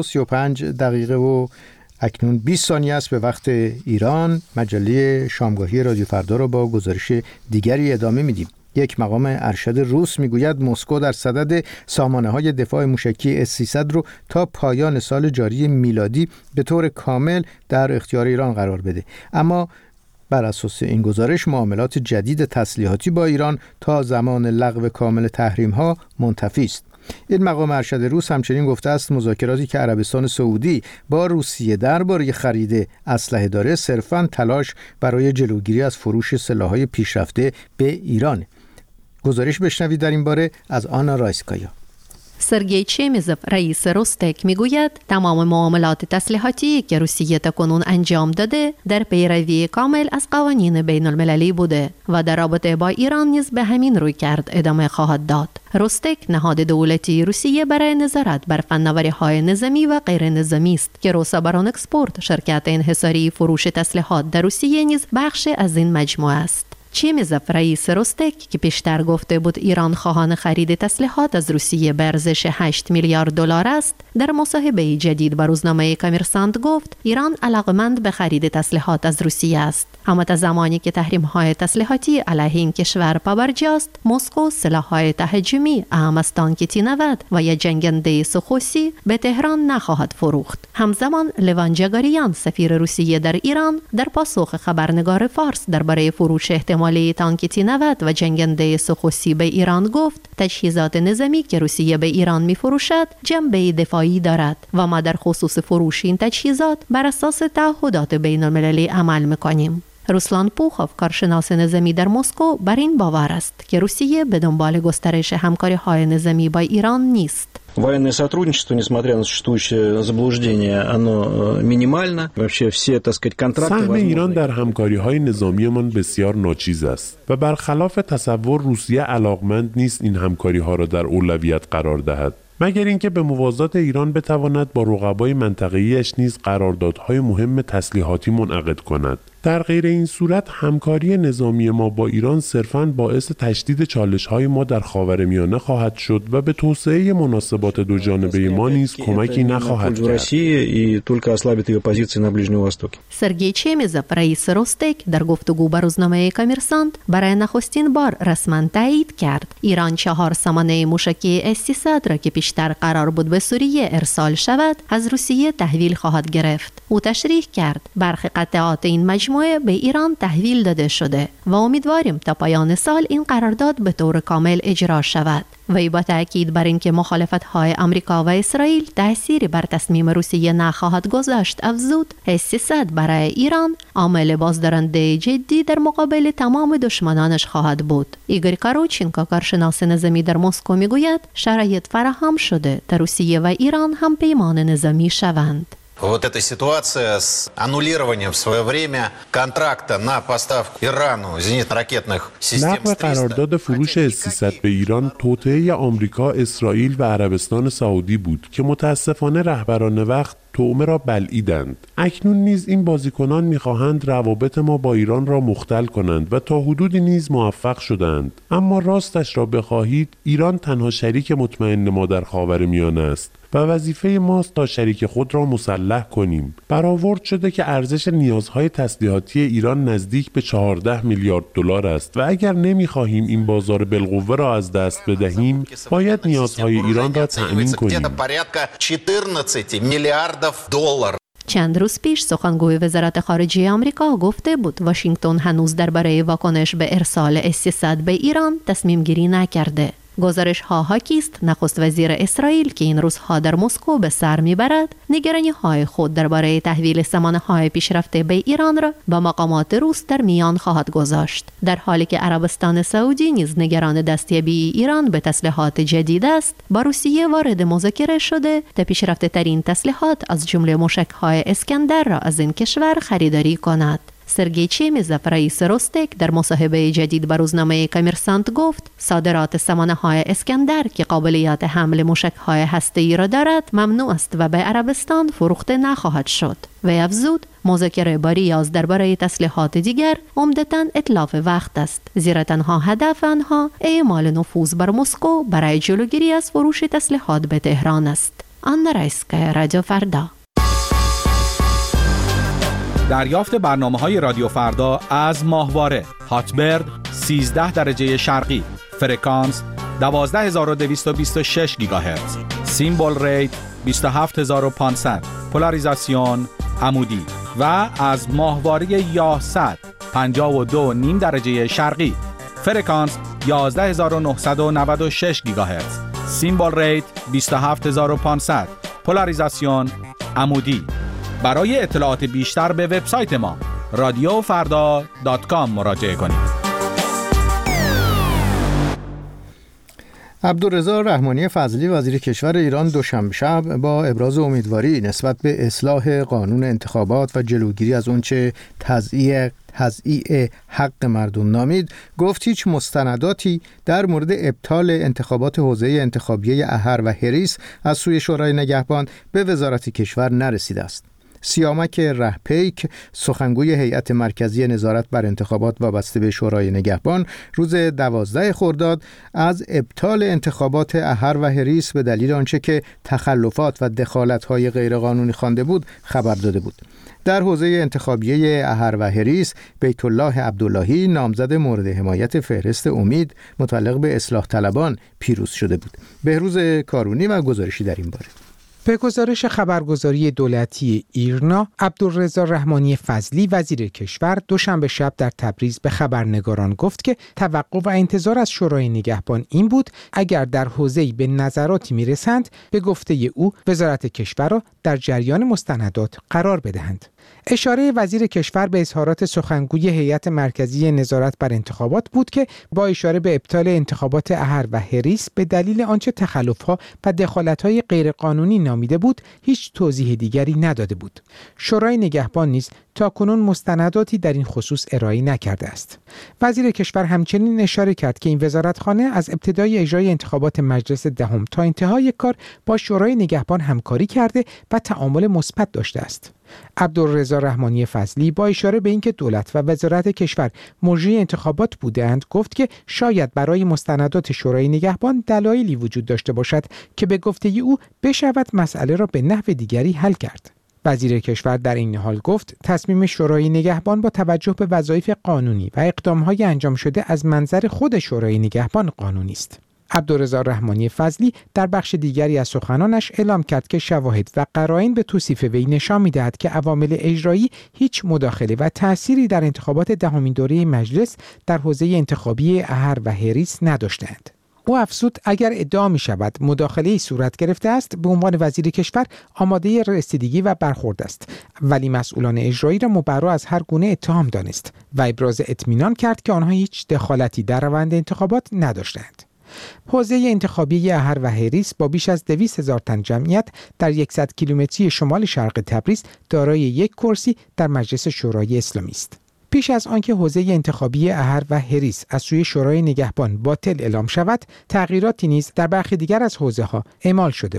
19:35 و اکنون 20 ثانیه است به وقت ایران. مجله شامگاهی رادیو فردا را با گزارش دیگری ادامه میدیم. یک مقام ارشد روس میگوید مسکو در صدد سامانه‌های دفاع موشکی S-300 رو تا پایان سال جاری میلادی به طور کامل در اختیار ایران قرار بده، اما بر اساس این گزارش معاملات جدید تسلیحاتی با ایران تا زمان لغو کامل تحریم‌ها منتفی است. این مقام ارشد روس همچنین گفته است مذاکراتی که عربستان سعودی با روسیه درباره خرید اسلحه داره صرفاً تلاش برای جلوگیری از فروش سلاح‌های پیشرفته به ایران. گزارش بشنوید در این باره از آنا رایسکایا. سرگئی چمیزوف رئیس روستک میگوید تمام معاملات تسلیحاتی که روسیه تاکنون انجام داده در پیروی کامل از قوانین بین المللی بوده و در رابطه با ایران نیز به همین روی کرد ادامه خواهد داد. روستک نهاد دولتی روسیه برای نظارت بر فناوری‌های نظامی و غیر نظامی است که روسابران اکسپورت، شرکت انحصاری فروش تسلیحات در روسیه نیز بخش از این مجموعه است. چمیزوف رئیس روستک که پیشتر گفته بود ایران خواهان خرید تسلیحات از روسیه به ارزش 8 میلیارد دلار است، در مصاحبه جدید با روزنامه کامرسانت گفت ایران علاقمند به خرید تسلیحات از روسیه است، اما تا زمانی که تحریم‌های تسلیحاتی علیه این کشور پابرجاست، مسکو سلاح‌های تهاجمی اهم از تانک T-90 و یا جنگنده سوخوسی به تهران نخواهد فروخت. همزمان لوان جاگاریان سفیر روسیه در ایران در پاسخ خبرنگار فارس درباره فروش احتمالی تانک T-90 و جنگنده سوخوسی به ایران گفت تجهیزات نظامی که روسیه به ایران می‌فروشد جنبه دفاعی دارد و ما در خصوص فروش این تجهیزات بر اساس تعهدات بین‌المللی عمل می‌کنیم. روسلان پوخوف، کارشناس نظامی در مسکو، بر این باور است که روسیه به دنبال گسترش همکاری‌های نظامی با ایران نیست. Военное сотрудничество, несмотря на существующее заблуждение, оно минимально. Вообще все, так сказать, контракты. سهم ایران در همکاری‌های نظامیمان بسیار ناچیز است و برخلاف تصور روسیه علاقمند نیست این همکاری‌ها را در اولویت قرار دهد. مگر اینکه به موازات ایران بتواند با رقبای منطقه‌ایش نیز قراردادهای مهم تسلیحاتی منعقد کند. در غیر این صورت همکاری نظامی ما با ایران صرفاً باعث تشدید چالش‌های ما در خاورمیانه خواهد شد و به توسعه مناسبات دو جانبه ما نیز کمکی نخواهد کرد. سرگئی چمیزوف رئیس روستک در گفتگو با روزنامه کامرسانت برای نخستین بار رسما تایید کرد ایران 4 سامانه موشکی S-300 را که پیشتر قرار بود به سوریه ارسال شود از روسیه تحویل خواهد گرفت. او تشریح کرد برخی قطعات این مجموعه به ایران تحویل داده شده و امیدواریم تا پایان سال این قرارداد به طور کامل اجرا شود. وی با تأکید بر اینکه مخالفت‌های آمریکا و اسرائیل تأثیری بر تصمیم روسیه نخواهد گذاشت افزود S-300 برای ایران عامل بازدارنده جدی در مقابل تمام دشمنانش خواهد بود. ایگور کاروچینکو، کارشناس نظامی در مسکو، میگوید شرایط فراهم шуде та Росія و ایران هم پیمان نظامی شوند. Вот эта ситуация с аннулированием в свое время контракта на поставку Ирану зенитно-ракетных систем نقل قرارداد فروش S-300 به ایران توطئه آمریکا، اسرائیل و عربستان سعودی بود که متاسفانه رهبران وقت طعمه را بلعیدند. اکنون نیز این بازیکنان می‌خواهند روابط ما با ایران را مختل کنند و تا حدودی نیز موفق شدند. اما راستش را بخواهید ایران تنها شریک مطمئن ما در خاورمیانه است و وظیفه ماست تا شریک خود را مسلح کنیم. برآورد شده که ارزش نیازهای تسلیحاتی ایران نزدیک به 14 میلیارد دلار است و اگر نمی‌خواهیم این بازار بالقوه را از دست بدهیم، باید نیازهای ایران را تأمین کنیم. چند روز پیش سخنگوی وزارت خارجه آمریکا گفته بود واشنگتن هنوز درباره واکنش به ارسال S-300 به ایران تصمیم گیری نکرده. گزارش ها حاکی است نخست وزیر اسرائیل که این روزها در مسکو به سر میبرد نگرانی های خود درباره تحویل سامانه های پیشرفته به ایران را با مقامات روس در میان خواهد گذاشت، در حالی که عربستان سعودی نیز نگران دستیابی ایران به تسلیحات جدید است. با روسیه وارد مذاکره شده تا پیشرفته ترین تسلیحات از جمله موشک های اسکندر را از این کشور خریداری کند. سرگئی چمیزوف رئیس روستک در مصاحبه جدید با روزنامه کامرسانت گفت صادرات سامانه‌های اسکندر که قابلیت حمل موشک‌های هسته‌ای را دارد ممنوع است و به عربستان فروخته نخواهد شد. و افزود مذاکره با ریاض درباره تسلیحات دیگر عمدتاً اتلاف وقت است، زیرا تنها هدف آنها اعمال نفوذ بر مسکو برای جلوگیری از فروش تسلیحات به تهران است. آنا رایسکایا، رادیو فردا. دریافت برنامه‌های رادیو فردا از ماهواره هاتبرد 13 درجه شرقی، فرکانس 12226 گیگاهرتز، سیمبل ریت 27500، پولاریزاسیون عمودی و از ماهواره یاهصد 52.5 درجه شرقی، فرکانس 11996 گیگاهرتز، سیمبل ریت 27500، پولاریزاسیون عمودی. برای اطلاعات بیشتر به وبسایت ما radiofarda.com مراجعه کنید. عبدالرضا رحمانی فضلی وزیر کشور ایران دوشنبه شب با ابراز امیدواری نسبت به اصلاح قانون انتخابات و جلوگیری از اونچه تضییع حق مردم نامید، گفت هیچ مستنداتی در مورد ابطال انتخابات حوزه انتخابیه احر و هریس از سوی شورای نگهبان به وزارت کشور نرسیده است. سیامک رهپیک، سخنگوی هیئت مرکزی نظارت بر انتخابات وابسته به شورای نگهبان، روز 12 خرداد از ابطال انتخابات احر و هریس به دلیل آنچه که تخلفات و دخالت‌های غیرقانونی خوانده بود خبر داده بود. در حوزه انتخابیه احر و هریس، بیت الله عبداللهی نامزد مورد حمایت فهرست امید متعلق به اصلاح طلبان پیروز شده بود. بهروز کارونی و گزارشی در این باره. به گزارش خبرگزاری دولتی ایرنا، عبدالرضا رحمانی فضلی وزیر کشور دوشنبه شب در تبریز به خبرنگاران گفت که توقع و انتظار از شورای نگهبان این بود اگر در حوزه‌ای به نظراتی میرسند به گفته او وزارت کشور را در جریان مستندات قرار بدهند. اشاره وزیر کشور به اظهارات سخنگوی هیئت مرکزی نظارت بر انتخابات بود که با اشاره به ابطال انتخابات احر و هریس به دلیل آنچه تخلف‌ها و دخالت‌های غیرقانونی نامیده بود هیچ توضیح دیگری نداده بود. شورای نگهبان نیز تاکنون مستنداتی در این خصوص ارائه نکرده است. وزیر کشور همچنین اشاره کرد که این وزارتخانه از ابتدای اجرای انتخابات مجلس دهم تا انتهای کار با شورای نگهبان همکاری کرده و تعامل مثبت داشته است. عبدالرضا رحمانی فضلی با اشاره به اینکه دولت و وزارت کشور مجری انتخابات بودند گفت که شاید برای مستندات شورای نگهبان دلایلی وجود داشته باشد که به گفته او بشود مسئله را به نحو دیگری حل کرد. وزیر کشور در این حال گفت تصمیم شورای نگهبان با توجه به وظایف قانونی و اقدام‌های انجام شده از منظر خود شورای نگهبان قانونی است. عبدالرضا رحمانی فضلی در بخش دیگری از سخنانش اعلام کرد که شواهد و قرائن به توصیف وی نشان می‌دهد که عوامل اجرایی هیچ مداخله و تأثیری در انتخابات دهمین دوره مجلس در حوزه انتخابی احر و هریس نداشتند. او افزود اگر ادعا می شود مداخله‌ای صورت گرفته است به عنوان وزیر کشور آماده رسیدگی و برخورد است، ولی مسئولان اجرایی را مبرا از هر گونه اتهام دانست و ابراز اطمینان کرد که آنها هیچ دخالتی در روند انتخابات نداشتند. حوزه انتخابی احر و هریس با بیش از 200,000 تن جمعیت در 100 کیلومتری شمال شرق تبریز دارای یک کرسی در مجلس شورای اسلامی است. پیش از آنکه حوزه انتخابی احر و هریس از سوی شورای نگهبان باطل اعلام شود، تغییراتی نیز در برخی دیگر از حوزه‌ها اعمال شده بود.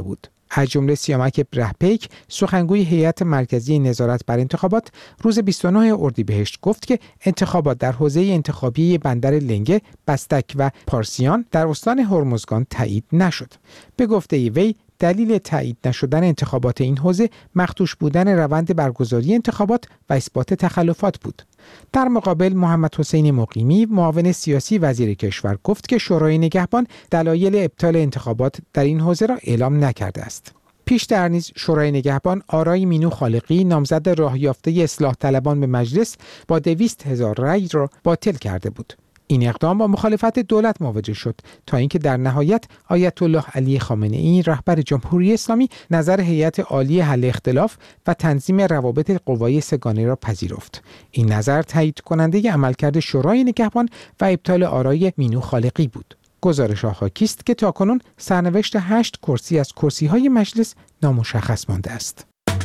از جمله سیامک برهپیک، سخنگوی هیئت مرکزی نظارت بر انتخابات، روز 29 اردیبهشت گفت که انتخابات در حوزه انتخابی بندر لنگه، بستک و پارسیان در استان هرمزگان تایید نشد. به گفته وی دلیل تایید نشدن انتخابات این حوزه مخدوش بودن روند برگزاری انتخابات و اثبات تخلفات بود. در مقابل محمد حسین مقیمی، معاون سیاسی وزیر کشور، گفت که شورای نگهبان دلایل ابطال انتخابات در این حوزه را اعلام نکرده است. پیشتر نیز شورای نگهبان آرای مینو خالقی، نامزد راه یافته اصلاح طلبان به مجلس، با 200,000 رأی را باطل کرده بود. این اقدام با مخالفت دولت مواجه شد تا اینکه در نهایت آیت الله علی خامنه‌ای رهبر جمهوری اسلامی نظر هیئت عالی حل اختلاف و تنظیم روابط قوای سه‌گانه را پذیرفت. این نظر تایید کننده عملکرد شورای نگهبان و ابطال آرای مینو خالقی بود. گزارش حاکی است که تاکنون سرنوشت 8 کرسی از کرسی‌های مجلس نامشخص مانده است.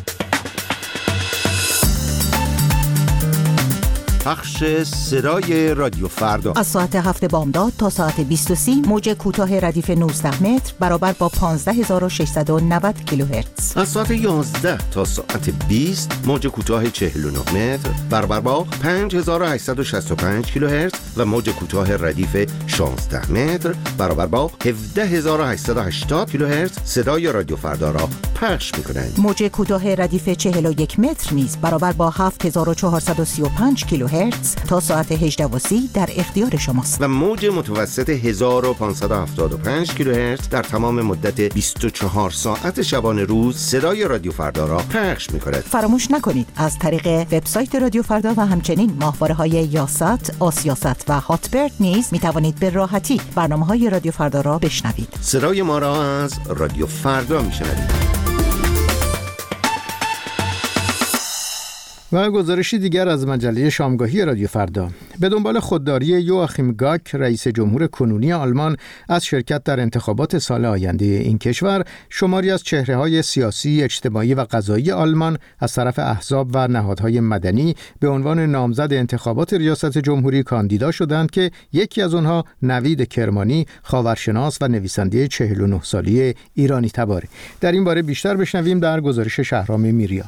پخش صدای رادیو فردا از ساعت 7 بامداد تا ساعت 20:30 موج کوتاه ردیف 19 متر برابر با 15690 کیلوهرتز. از ساعت 11 تا ساعت 20 موج کوتاه 49 متر برابر با 5865 کیلوهرتز و موج کوتاه ردیف 16 متر برابر با 17880 کیلوهرتز صدای رادیو فردا را پخش می‌کنند. موج کوتاه ردیف 41 متر نیز برابر با 7435 کیلوهرتز تا ساعت 18:30 در اختیار شماست. و موج متوسط 1575 کیلوهرتز در تمام مدت 24 ساعت شبانه روز صدای رادیو فردا را پخش می‌کند. فراموش نکنید از طریق وبسایت رادیو فردا و همچنین ماهواره‌های یاست، آسیاست و هاتبرد نیز می‌توانید به راحتی برنامه‌های رادیو فردا را بشنوید. صدای ما را از رادیو فردا می‌شنوید. و گزارشی دیگر از مجله شامگاهی رادیو فردا. به دنبال خودداری یواخیم گاک، رئیس جمهور کنونی آلمان، از شرکت در انتخابات سال آینده این کشور، شماری از چهره‌های سیاسی، اجتماعی و قضایی آلمان از طرف احزاب و نهادهای مدنی به عنوان نامزد انتخابات ریاست جمهوری کاندیدا شدند که یکی از آنها نوید کرمانی، خاورشناس و نویسنده 49 ساله ایرانی تباره. در این باره بیشتر بشنویم در گزارش شهرام میریان.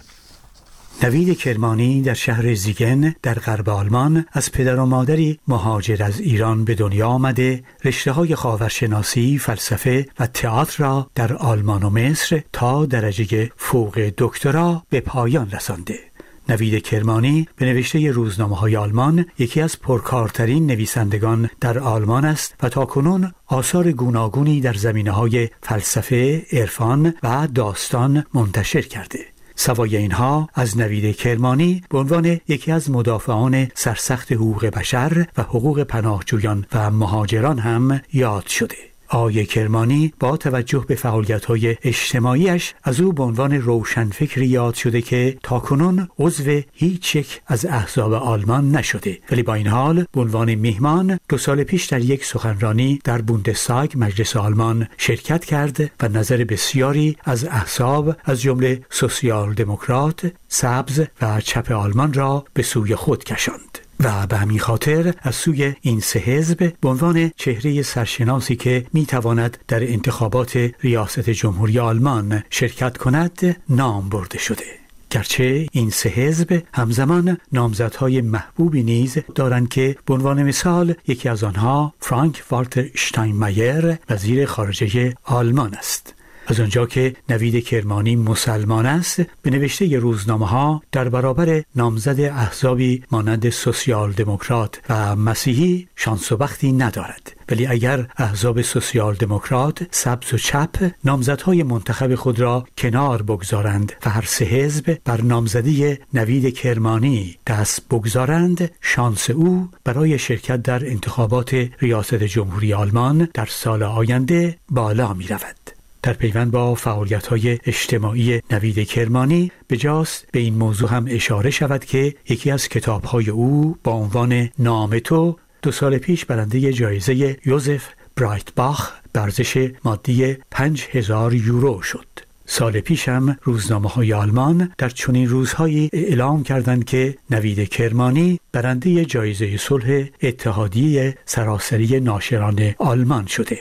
نوید کرمانی در شهر زیگن در غرب آلمان از پدر و مادری مهاجر از ایران به دنیا آمده، رشته‌های خاورشناسی، فلسفه و تئاتر را در آلمان و مصر تا درجه فوق دکترا به پایان رسانده. نوید کرمانی به نوشته روزنامه‌های آلمان یکی از پرکارترین نویسندگان در آلمان است و تاکنون آثار گوناگونی در زمینه‌های فلسفه، عرفان و داستان منتشر کرده. سوای اینها از نوید کرمانی به عنوان یکی از مدافعان سرسخت حقوق بشر و حقوق پناهجویان و مهاجران هم یاد شده. آقای کرمانی با توجه به فعالیت‌های اجتماعیش از او به عنوان روشنفکری یاد شده که تاکنون عضو هیچ یک از احزاب آلمان نشده، ولی با این حال به عنوان میهمان 2 سال پیش در یک سخنرانی در بوندستاگ مجلس آلمان شرکت کرد و نظر بسیاری از احزاب از جمله سوسیال دموکرات، سبز و چپ آلمان را به سوی خود کشاند. و به همین خاطر از سوی این 3 حزب به عنوان چهره سرشناسی که میتواند در انتخابات ریاست جمهوری آلمان شرکت کند نام برده شده. گرچه این 3 حزب همزمان نامزدهای محبوبی نیز دارند که به عنوان مثال یکی از آنها فرانک والتر شتاینمایر وزیر خارجه آلمان است. از آنجا که نوید کرمانی مسلمان است، به نوشته روزنامه‌ها در برابر نامزد احزابی مانند سوسیال دموکرات و مسیحی شانس و بختی ندارد. ولی اگر احزاب سوسیال دموکرات، سبز و چپ نامزدهای منتخب خود را کنار بگذارند و هر 3 حزب بر نامزدی نوید کرمانی دست بگذارند، شانس او برای شرکت در انتخابات ریاست جمهوری آلمان در سال آینده بالا می رود. در پیوند با فعالیت‌های اجتماعی نوید کرمانی بجاست به این موضوع هم اشاره شود که یکی از کتاب‌های او با عنوان نام تو 2 سال پیش برنده جایزه یوزف برایتباخ به ارزش مادی 5000 یورو شد. سال پیش هم روزنامه‌های آلمان در چنین روزهایی اعلام کردند که نوید کرمانی برنده جایزه صلح اتحادیه سراسری ناشران آلمان شده.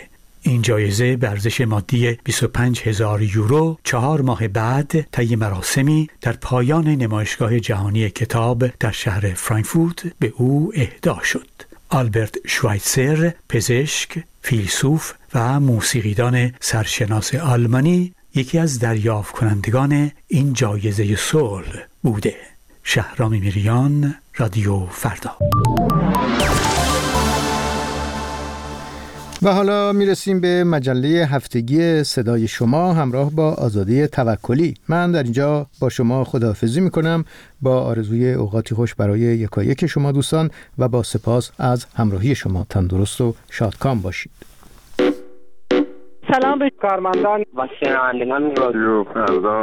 این جایزه به ارزش مادی 25,000 یورو 4 ماه بعد طی مراسمی در پایان نمایشگاه جهانی کتاب در شهر فرانکفورت به او اهدا شد. آلبرت شوایتزر، پزشک، فیلسوف و موسیقیدان سرشناس آلمانی، یکی از دریافت کنندگان این جایزه صلح بوده. شهرام میریان، رادیو فردا. و حالا میرسیم به مجله هفتگی صدای شما همراه با آزاده توکلی. من در اینجا با شما خداحافظی میکنم با آرزوی اوقاتی خوش برای یکایک شما دوستان و با سپاس از همراهی شما. تندرست و شادکام باشید. سلام به کارمندان و شنوندگان رادیو فردا.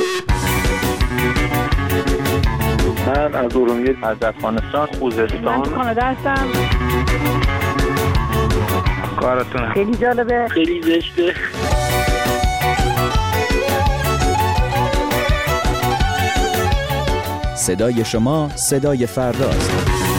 من از ارومیه، از افغانستان، خوزستان. من کانادا هستم. کارتون خیلی جالبه، خیلی زشته. صدای شما صدای فرداست.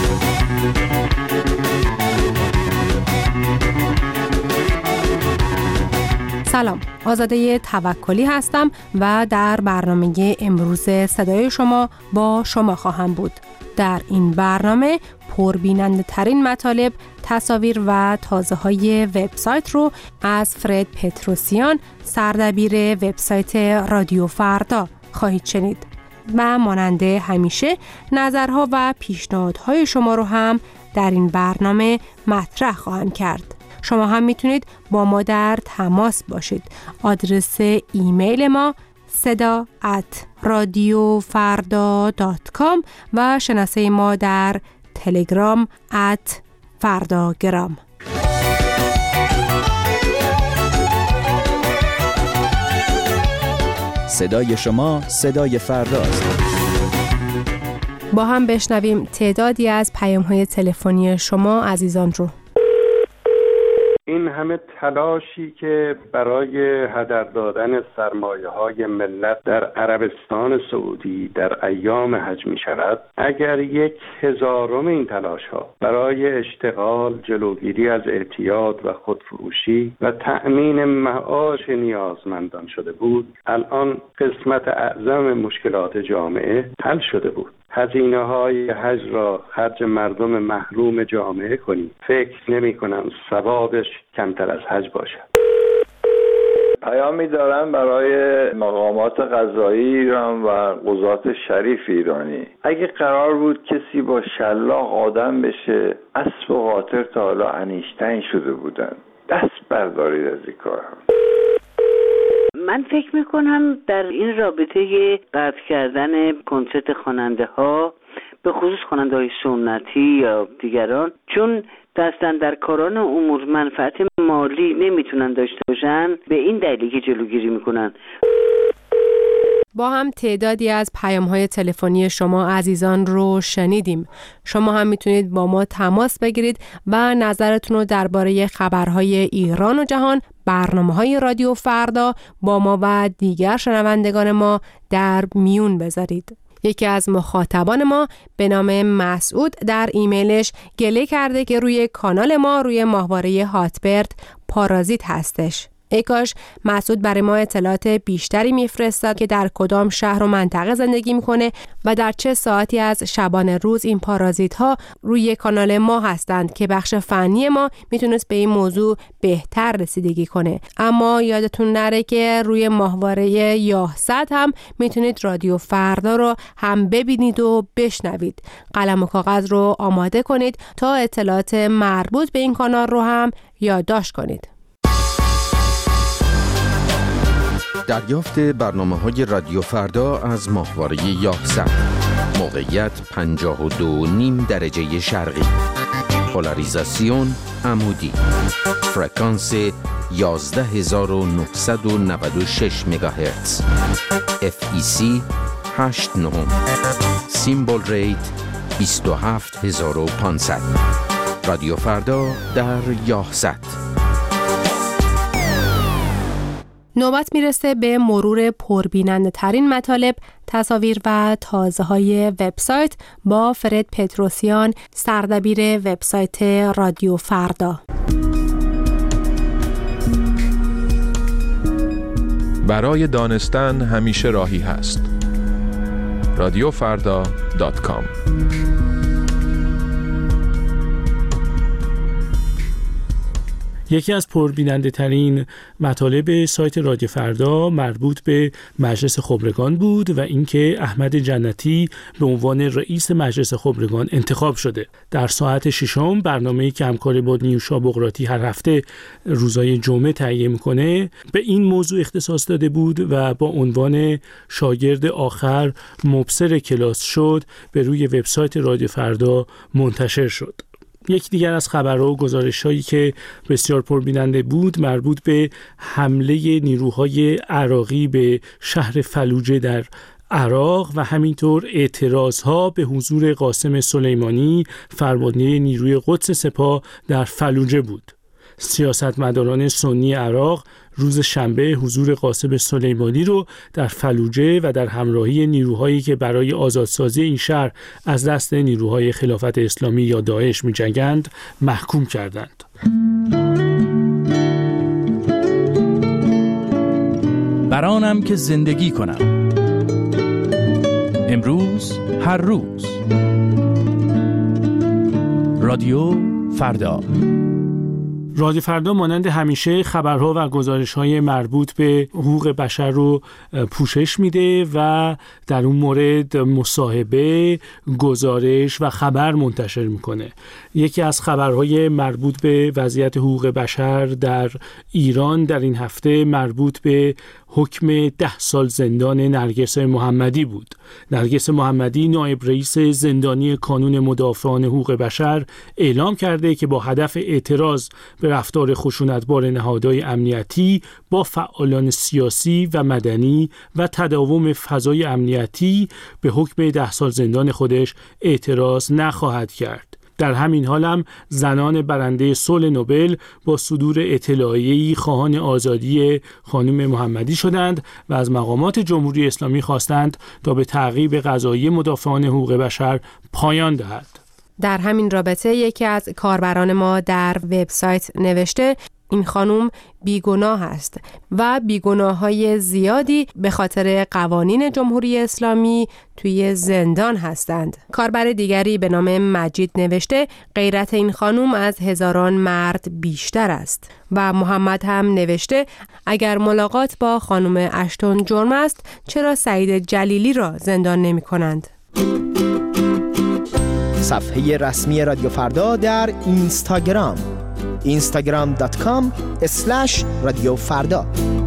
سلام، آزاده توکلی هستم و در برنامه امروز صدای شما با شما خواهم بود. در این برنامه پربیننده ترین مطالب، تصاویر و تازه های وبسایت رو از فرد پتروسیان، سردبیر وبسایت رادیو فردا خواهید شنید و مانند همیشه نظرها و پیشنهادهای شما رو هم در این برنامه مطرح خواهم کرد. شما هم میتونید با ما در تماس باشید. آدرس ایمیل ما seda@radiofarda.com و شناسه ما در تلگرام @fardagram. صدای شما صدای فرداست. با هم بشنویم تعدادی از پیام‌های تلفنی شما عزیزان رو. این همه تلاشی که برای هدر دادن سرمایه‌های ملت در عربستان سعودی در ایام حج می شود، اگر 1/1000 این تلاش‌ها برای اشتغال، جلوگیری از اعتیاد و خودفروشی و تأمین معاش نیازمندان شده بود، الان قسمت اعظم مشکلات جامعه حل شده بود. هزینه‌های حج را خرج مردم محروم جامعه کنید. فکر نمی‌کنم ثوابش کمتر از حج باشد. پیامی دارم برای مقامات قضایی ایران و قضات شریف ایرانی. اگه قرار بود کسی با شلاق آدم بشه، اسب و قاطر تا حالا انیشتین شده بودن. دست بردارید از این کار. من فکر میکنم در این رابطه قطع کردن کنسرت خواننده ها، به خصوص خواننده های سنتی یا دیگران، چون دستن در کاران امور منفعت مالی نمیتونن داشته باشن، به این دلیلی که جلوگیری میکنن. با هم تعدادی از پیام‌های تلفنی شما عزیزان رو شنیدیم. شما هم میتونید با ما تماس بگیرید و نظرتون رو درباره خبرهای ایران و جهان، برنامه‌های رادیو فردا با ما و دیگر شنوندگان ما در میون بذارید. یکی از مخاطبان ما به نام مسعود در ایمیلش گله کرده که روی کانال ما روی ماهواره هاتبرد پارازیت هستش. ای کاش مسعود برای ما اطلاعات بیشتری میفرستاد که در کدام شهر و منطقه زندگی میکنه و در چه ساعتی از شبانه روز این پارازیت ها روی کانال ما هستند که بخش فنی ما میتونست به این موضوع بهتر رسیدگی کنه. اما یادتون نره که روی ماهواره یاهصد هم میتونید رادیو فردا رو هم ببینید و بشنوید. قلم و کاغذ رو آماده کنید تا اطلاعات مربوط به این کانال رو هم یادداشت کنید. دریافت برنامه‌های رادیو فردا از ماهواره یاهصد. موقعیت 52.5 درجه شرقی. پولاریزاسیون عمودی. فرکانس 11996 مگاهرتز. FEC 89. سیمبل ریت 27500. رادیو فردا در یاهصد. نوبت میرسه به مرور پربیننده ترین مطالب، تصاویر و تازه های وبسایت با فرد پتروسیان، سردبیر وبسایت رادیو فردا. برای دانستن همیشه راهی هست. رادیوفردا.com. یکی از پربیننده ترین مطالب سایت رادیو فردا مربوط به مجلس خبرگان بود و اینکه احمد جنتی به عنوان رئیس مجلس خبرگان انتخاب شده. در ساعت 6 برنامه‌ای که همکار با نیوشا بقراتی هر هفته روزهای جمعه تهیه می‌کنه به این موضوع اختصاص داده بود و با عنوان شاگرد آخر مبصر کلاس شد به روی وبسایت رادیو فردا منتشر شد. یک دیگر از خبرها و گزارش‌هایی که بسیار پربیننده بود مربوط به حمله نیروهای عراقی به شهر فلوجه در عراق و همینطور اعتراضها به حضور قاسم سلیمانی فرمانده نیروی قدس سپاه در فلوجه بود. سیاستمداران سنی عراق روز شنبه حضور قاسم سلیمانی رو در فلوجه و در همراهی نیروهایی که برای آزادسازی این شهر از دست نیروهای خلافت اسلامی یا داعش می‌جنگند محکوم کردند. برانم که زندگی کنم، امروز هر روز. رادیو فردا. رادیو فردا مانند همیشه خبرها و گزارش‌های مربوط به حقوق بشر رو پوشش میده و در اون مورد مصاحبه، گزارش و خبر منتشر میکنه. یکی از خبرهای مربوط به وضعیت حقوق بشر در ایران در این هفته مربوط به حکم 10 سال زندان نرگس محمدی بود. نرگس محمدی نایب رئیس زندانی کانون مدافعان حقوق بشر اعلام کرده که با هدف اعتراض به رفتار خشونتبار نهادهای امنیتی با فعالان سیاسی و مدنی و تداوم فضای امنیتی به حکم 10 سال زندان خودش اعتراض نخواهد کرد. در همین حال هم زنان برنده صلح نوبل با صدور اطلاعیه‌ای خواهان آزادی خانم محمدی شدند و از مقامات جمهوری اسلامی خواستند تا به تعقیب قضایی مدافعان حقوق بشر پایان دهد. در همین رابطه یکی از کاربران ما در وبسایت نوشته این خانم بیگناه است و بیگناه‌های زیادی به خاطر قوانین جمهوری اسلامی توی زندان هستند. کاربر دیگری به نام مجید نوشته غیرت این خانم از هزاران مرد بیشتر است و محمد هم نوشته اگر ملاقات با خانم اشتون جرم است چرا سعید جلیلی را زندان نمی کنند؟ صفحه رسمی رادیو فردا در اینستاگرام instagram.com/رادیو فردا.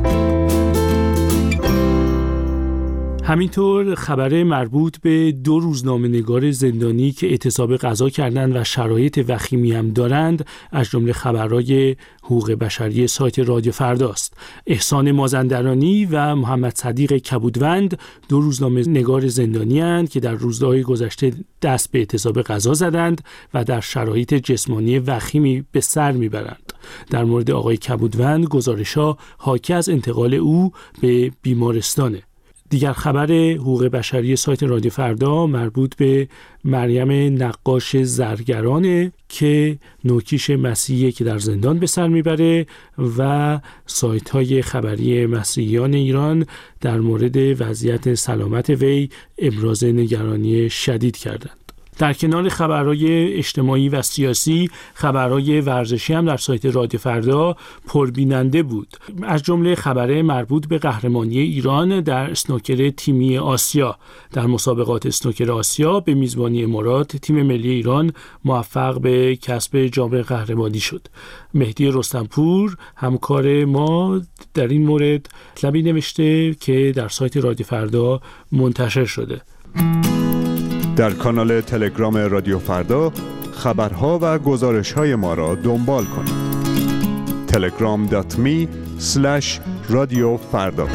همینطور خبر مربوط به 2 روزنامه‌نگار زندانی که اعتصاب قضا کردند و شرایط وخیمی هم دارند از جمله خبرهای حقوق بشری سایت رادیو فرداست. احسان مازندرانی و محمد صدیق کبودوند 2 روزنامه‌نگار زندانی اند که در روزهای گذشته دست به اعتصاب قضا زدند و در شرایط جسمانی وخیمی به سر میبرند. در مورد آقای کبودوند گزارش‌ها حاکی از انتقال او به بیمارستانه. دیگر خبر حقوق بشری سایت رادیو فردا مربوط به مریم نقاش زرگرانه که نوکیش مسیحی که در زندان به سر میبره و سایت‌های خبری مسیحیان ایران در مورد وضعیت سلامت وی ابراز نگرانی شدید کردند. در کنار خبرهای اجتماعی و سیاسی، خبرهای ورزشی هم در سایت رادیو فردا پربیننده بود. از جمله خبر مربوط به قهرمانی ایران در اسنوکر تیمی آسیا. در مسابقات اسنوکر آسیا به میزبانی امارات تیم ملی ایران موفق به کسب جام قهرمانی شد. مهدی رستمپور همکار ما در این مورد مطلبی نوشته که در سایت رادیو فردا منتشر شده. در کانال تلگرام رادیو فردا خبرها و گزارش‌های ما را دنبال کنید. telegram.me/رادیو فردا.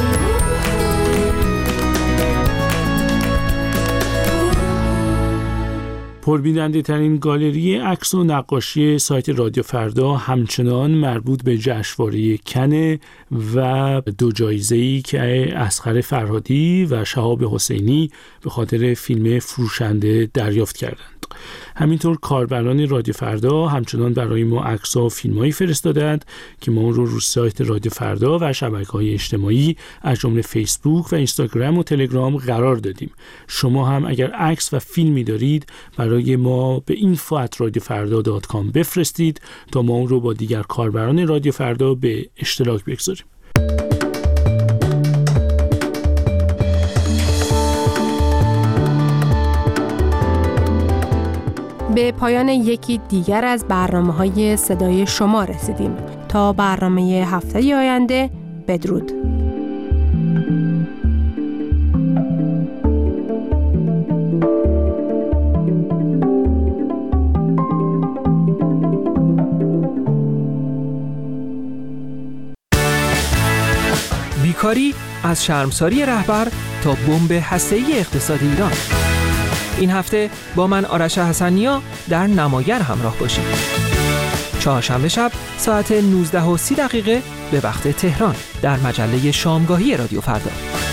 پربیننده ترین گالری عکس و نقاشی سایت رادیو فردا همچنان مربوط به جشنواره کن و 2 جایزه‌ای که اصغر فرهادی و شهاب حسینی به خاطر فیلم فروشنده دریافت کردند. همینطور کاربران رادیو فردا همچنان برای ما عکس‌ها و فیلم‌هایی فرستادند که ما اون رو سایت رادیو فردا و شبکه‌های اجتماعی از جمله فیسبوک و اینستاگرام و تلگرام قرار دادیم. شما هم اگر عکس و فیلمی دارید برای ما به info@radiofarda.com بفرستید تا ما اون رو با دیگر کاربران رادیو فردا به اشتراک بگذاریم. به پایان یکی دیگر از برنامه‌های صدای شما رسیدیم. تا برنامه هفته آینده، بدرود. بیکاری از شرمساری رهبر تا بمب هسته‌ای اقتصاد ایران. این هفته با من آرش حسنیا در نماگر همراه باشید. چهارشنبه شب ساعت 19:30 به وقت تهران در مجله شامگاهی رادیو فردا.